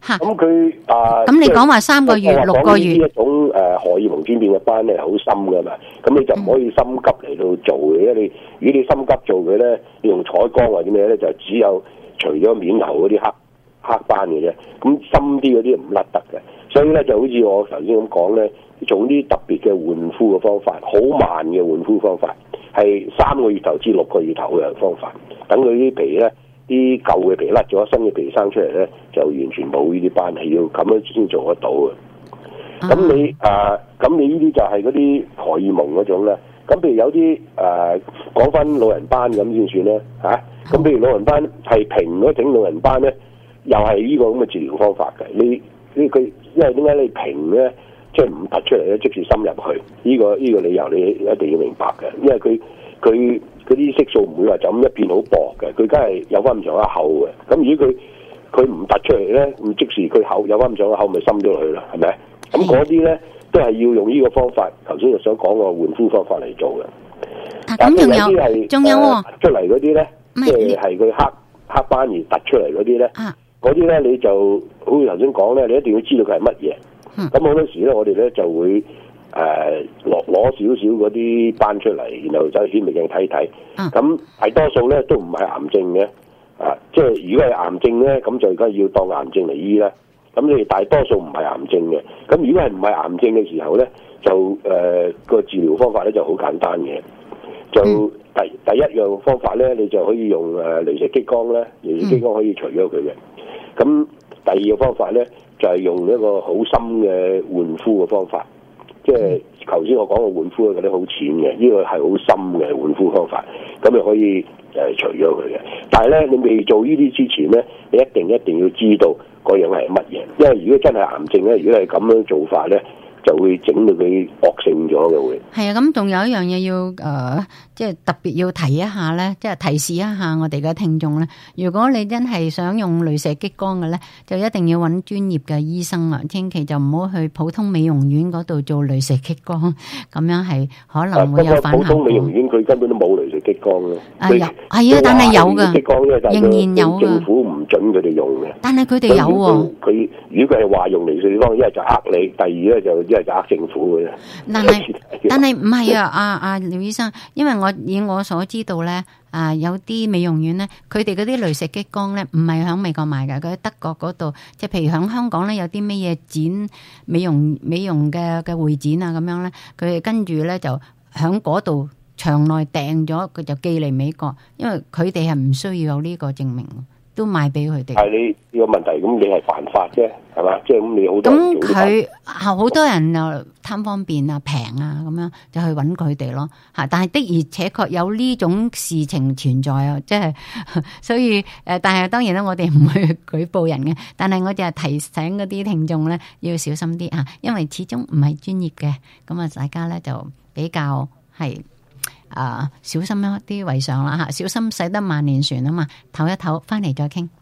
K: 咁佢
A: 咁你講話3個月、6個月
K: 呢一種荷爾蒙轉變嘅斑咧係好深噶嘛，咁你就唔可以心急嚟到做嘅，因為如果你心急做佢咧，你用彩光或者咩咧，就只有除咗面頭嗰啲黑斑嘅啫，咁深啲嗰啲唔甩得嘅，所以咧就好似我頭先咁講咧，做啲特別嘅換膚嘅方法，好慢嘅換膚方法，係3個月頭至6個月頭嘅方法，等佢啲皮咧。啲舊嘅皮甩咗，新嘅皮生出嚟咧，就完全冇呢啲斑，係要咁樣先做得到嘅。咁你呢啲就係嗰啲荷爾蒙嗰種咧。咁譬如有啲講翻老人斑咁先算啦嚇。咁譬如老人斑係平咗整老人斑咧，又係呢個咁嘅治療方法嘅。佢因為點解你平咧，即係唔突出嚟咧，即時深入去。呢個理由你一定要明白嘅，因為佢嗰啲色素唔會話就咁一片好薄嘅，佢梗係有翻咁上下厚嘅。咁如果佢唔突出嚟咧，咁即時佢厚有翻咁上下厚，咪深咗落去啦，係咪？咁嗰啲咧都係要用呢個方法，頭先就想講個換膚方法嚟做嘅。咁
A: 仲有
K: 出嚟嗰啲咧，即係佢黑斑而突出嚟嗰啲咧，嗰啲咧你就好似頭先講咧，你一定要知道佢係乜嘢。咁好多時咧，我哋咧就會攞少少嗰啲斑出嚟，然後就顯微鏡睇睇。咁大多數咧都唔係癌症嘅，即係如果係癌症咧，咁就而家要當癌症嚟醫啦。咁你哋大多數唔係癌症嘅，咁如果係唔係癌症嘅時候咧，就個治療方法咧就好簡單嘅，就第一樣方法咧，你就可以用鐳射激光咧，鐳射激光可以除咗佢嘅。咁第二個方法咧，就係用一個好深嘅換膚嘅方法。即係頭先我講嘅換膚嗰啲好淺嘅，呢個係好深嘅換膚方法，咁你可以除咗佢嘅。但係咧，你未做呢啲之前咧，你一定要知道嗰樣係乜嘢，因為如果真係癌症咧，如果係咁樣做法咧，就會整到佢惡性咗嘅會。
A: 係啊，咁仲有一樣嘢要即係特別要提一下咧，即係提示一下我哋嘅聽眾咧。如果你真係想用鐳射激光嘅咧，就一定要揾專業嘅醫生啊，千祈就唔好去普通美容院嗰度做鐳射激光，咁樣係可能會有反效果。
K: 普通美容院佢根本都冇鐳射激光嘅。
A: 係啊，但係有㗎，仍然有㗎。
K: 政府唔準佢哋用嘅。
A: 但係佢哋有喎。
K: 佢如果佢係話用鐳射激光，一係就呃你，第二咧就一係就呃政府嘅。
A: 但係唔係啊，廖醫生，因為以我所知道咧，有啲美容院咧，佢哋嗰啲鐳射激光咧，唔係喺美國賣㗎，佢喺德國嗰度，即係譬如喺香港咧有啲咩嘢展美容嘅會展啊咁樣咧，佢哋跟住咧就喺嗰度場內訂咗，佢就寄嚟美國，因為佢哋係唔需要有呢個證明。都賣俾佢哋。係
K: 你呢個問題，咁你係犯法啫，係嘛？即係咁，你好多人做。咁佢
A: 好多人又貪方便啊、平啊咁樣，就去揾佢哋咯嚇。但係的而且確有呢種事情存在啊，即係所以但係當然啦，我哋唔會舉報人嘅。但係我就係提醒嗰啲聽眾咧，要小心啲啊，因為始終唔係專業嘅，咁啊大家咧就比較係。小心一啲為上啦吓，小心駛得萬年船啊嘛，唞一唞，翻嚟再傾。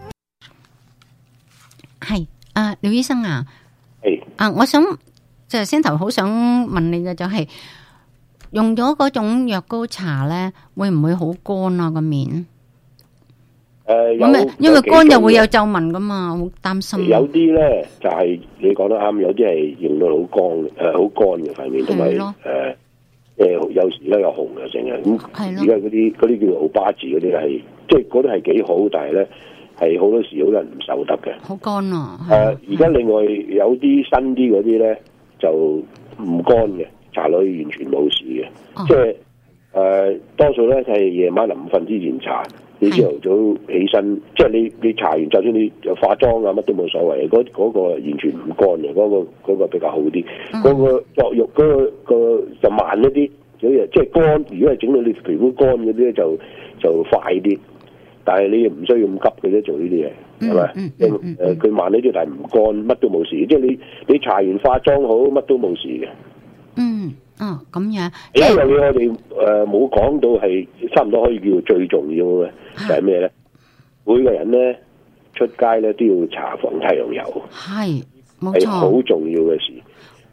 A: 係廖醫生啊，我想就先頭好想問你嘅就係、用咗嗰種藥膏搽咧，會唔會好乾啊個面？因為乾又會有皺紋噶嘛，好擔心。有
K: 啲咧就係、你講得啱，有啲係用到好乾，好乾嘅塊面，同埋有時咧有紅嘅成日咁，而家嗰啲叫做奧巴治嗰啲係，即係嗰啲係幾好，但係咧係好多時好多人唔受得嘅。好乾啊！而家另外有啲新啲嗰啲咧就唔乾嘅，搽落去完全冇事嘅，即係多數咧係夜晚臨瞓之前搽，你朝頭早起身，即係你搽完，就算你化妝啊乜都冇所謂，嗰個完全唔乾嘅，嗰個比較好啲，嗰個作用嗰個就慢一啲，即係乾。如果係整到你皮膚乾嗰啲咧，就快啲，但係你唔需要咁急嘅啫，做呢啲嘢係咪？佢慢呢啲，但係唔乾，乜都冇事。即係你搽完化妝好，乜都冇事嘅。
A: 咁樣。
K: 因為我哋冇講到係差唔多可以叫做最重要嘅，就係咩咧？每個人咧出街咧都要搽防太陽油，係冇錯，係好重要嘅事。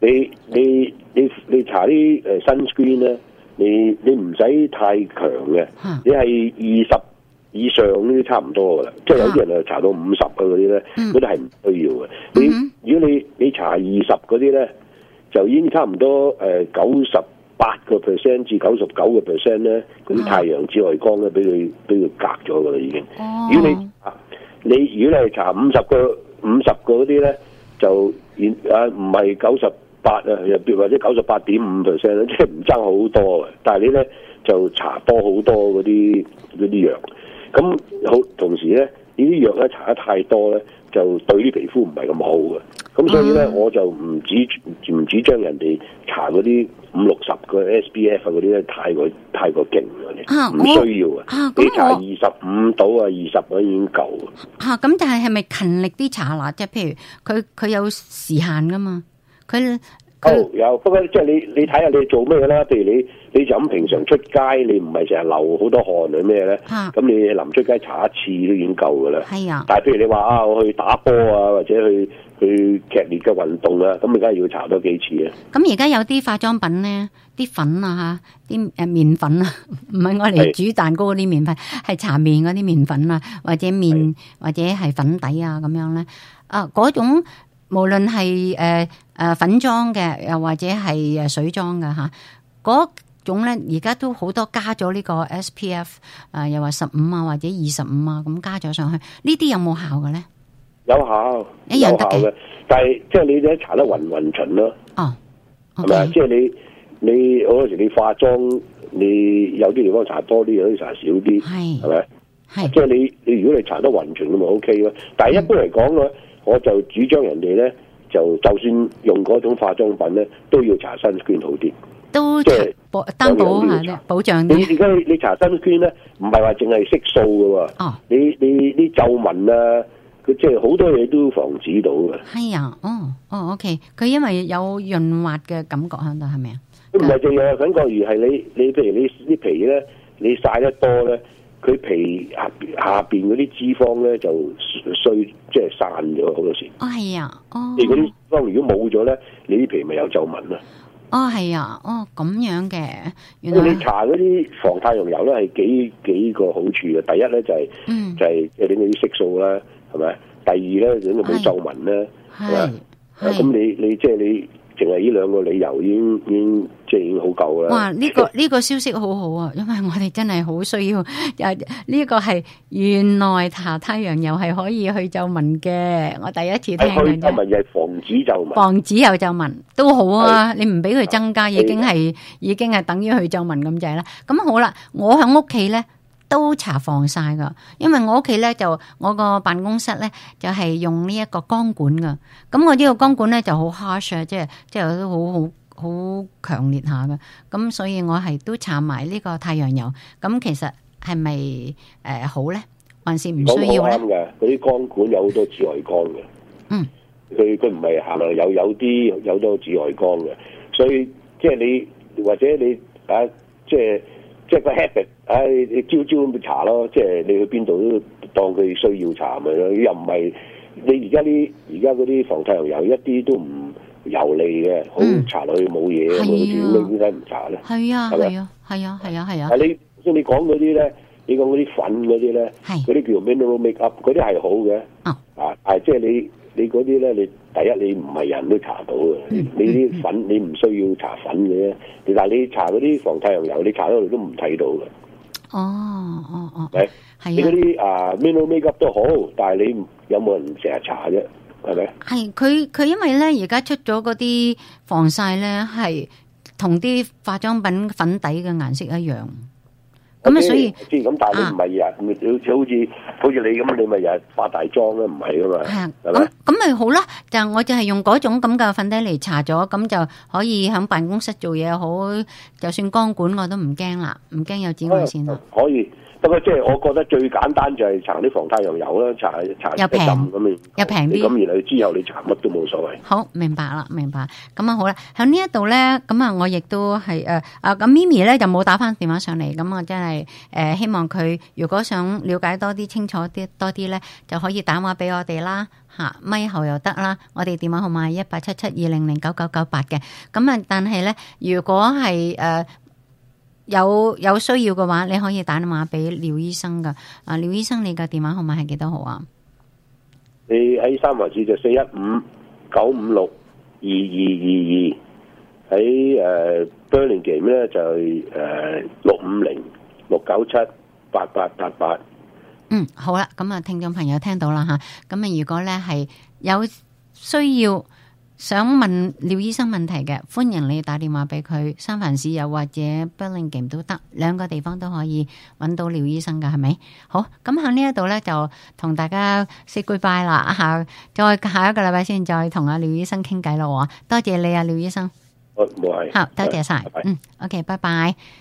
K: 你搽啲sunscreen咧，你唔使太強嘅，你係以上呢啲差唔多噶啦，即係有啲人係查到50嗰啲咧，嗰啲係唔需要嘅。如果你查20嗰啲咧，就已經差唔多98% 至99% 咧，嗰啲太陽紫外光咧俾佢隔咗噶啦已經。如果你係查50個嗰啲咧，就唔係98啊，或者98.5%咧，即係唔爭好多嘅。但係你咧就查多好多嗰啲藥，咁好同時咧呢啲藥咧查得太多咧，就對啲皮膚唔係咁好嘅。咁所以咧我就唔主張人哋查嗰啲50-60個 SPF 啊嗰啲咧太過勁嗰啲，唔需要啊。你查25到20嗰已經夠啊。
A: 咁但係咪勤力啲查啦？即係譬如佢有時限噶嘛？
K: 有，不過即係你睇下你做咩啦。譬如你就咁平常出街，你唔係成日流好多汗啊咩咧？咁你臨出街查一次都已經夠噶啦。係啊。但係譬如你話我去打波啊，或者去劇烈嘅運動啊，咁你梗係要查多幾次啊。咁
A: 而家有啲化妝品咧，啲粉啊嚇，啲麵粉啊，唔係我嚟煮蛋糕嗰啲麵粉，係搽面嗰啲麵粉啊，或者或者係粉底啊咁樣咧。嗰種無論係粉妝嘅，又或者係水妝嘅嚇，嗰種咧而家都好多加咗呢個 SPF， 又話15啊或者25啊咁加咗上去，呢啲有冇效嘅咧？
K: 有效，一樣得嘅，但係即係你哋搽得勻循咯。哦，係咪啊？即係你好多時你化妝，你有啲地方搽多啲，有啲搽少啲，係咪？係，即係你如果你搽得勻循咁咪 OK 咯。但係一般嚟講咧，我就主張人哋咧就算用嗰種化妝品咧，都要搽新圈好啲。都即係擔保下保障啲。你而家你搽新圈咧，唔係話淨係色素㗎喎。哦，你啲皺紋啊。佢即係好多嘢都防止到嘅。係啊，OK。佢因為有潤滑嘅感覺喺度，係咪啊？佢唔係淨係感覺，而係你譬如你啲皮咧，你曬得多咧，佢皮下邊嗰啲脂肪咧就衰，即係散咗好多時。哦，係啊，你嗰啲脂肪如果冇咗咧，你啲皮咪有皺紋啦。哦，係啊，咁樣嘅。原來你搽嗰啲防太陽油咧係幾個好處嘅。第一咧就係即係你嗰啲色素啦。係咪？第二咧，整到冇皺紋咧，係咪？咁你即係你淨係呢兩個理由已經即係已經好夠啦。哇！呢個消息好好啊，因為我哋真係好需要。呢個係原來搽太陽油係可以去皺紋嘅，我第一次聽嘅啫。去皺紋就係防止皺紋。防止有皺紋都好啊！你唔俾佢增加，已經係等於去皺紋咁滯啦。咁好啦，我喺屋企咧。都搽防曬噶，因為我屋企咧就我個辦公室咧就係用呢一個光管噶，咁我呢個光管咧就好 harsh 啊，即係都好強烈下噶，咁所以我係都搽埋呢個太陽油，咁其實係咪好咧，還是唔需要咧？啱嘅，嗰啲光管有好多紫外光嘅，佢唔係行嚟有多紫外光嘅，所以即係你或者你即係個 habit， 你朝咁去搽咯，即係你去邊度都當佢需要搽咪咯。又唔係你而家嗰啲防太陽油一啲都唔油膩嘅，好搽落去冇嘢咁，你點解唔搽咧？係啊，係啊。你講嗰啲咧，你講嗰啲粉嗰啲咧，嗰啲叫 mineral make up， 嗰啲係好嘅。即係你嗰啲咧，你第一你唔係人都搽到嘅，你啲粉你唔需要搽粉嘅，但係你搽嗰啲防太陽油，你搽咗嚟都唔睇到嘅。係你嗰啲mineral make up 都好，但係你有冇人成日搽啫？係咪？係佢因為咧而家出咗嗰啲防曬咧，係同啲化妝品粉底嘅顏色一樣。咁啊，所以即係咁，但係你唔係日，好似你咁，你咪日化大妝啦，唔係噶嘛，係咪？咁咪好啦，我就係用嗰種咁嘅粉底嚟搽咗，咁就可以喺辦公室做嘢好，就算光管我都唔驚啦，唔驚有紫外線啦。可以，不過即係我覺得最簡單就係搽啲防太陽油啦，搽又平咁又平啲，咁然後之後你搽乜都冇所謂。好，明白啦，明白。咁啊好啦，喺呢一度咧，咁啊我亦都係咁咪咪咧就冇打翻電話上嚟，咁我真係希望佢如果想了解多啲清楚啲多啲咧，就可以打電話俾我哋啦，咪後又得啦。我哋電話號碼係187720099998嘅。咁啊，但係咧，如果係
A: 有需要嘅話，你可以打電話俾廖醫生噶。廖醫生，你嘅電話號碼係幾多號啊？
K: 你喺三藩市就415-956-2222，喺Burlingame 咧就650-697-8888。
A: 好啦，咁啊，聽眾朋友聽到啦吓，咁啊，如果咧係有需要想問廖醫生問題嘅，歡迎你打電話俾佢，三藩市又或者 Burlingame 都得，兩個地方都可以揾到廖醫生噶，係咪？好，咁喺呢一度咧就同大家 say goodbye 啦，再下一個禮拜先再同阿廖醫生傾偈咯。多謝你啊，廖醫生。
K: 冇係。
A: 好，多謝晒。OK，拜拜。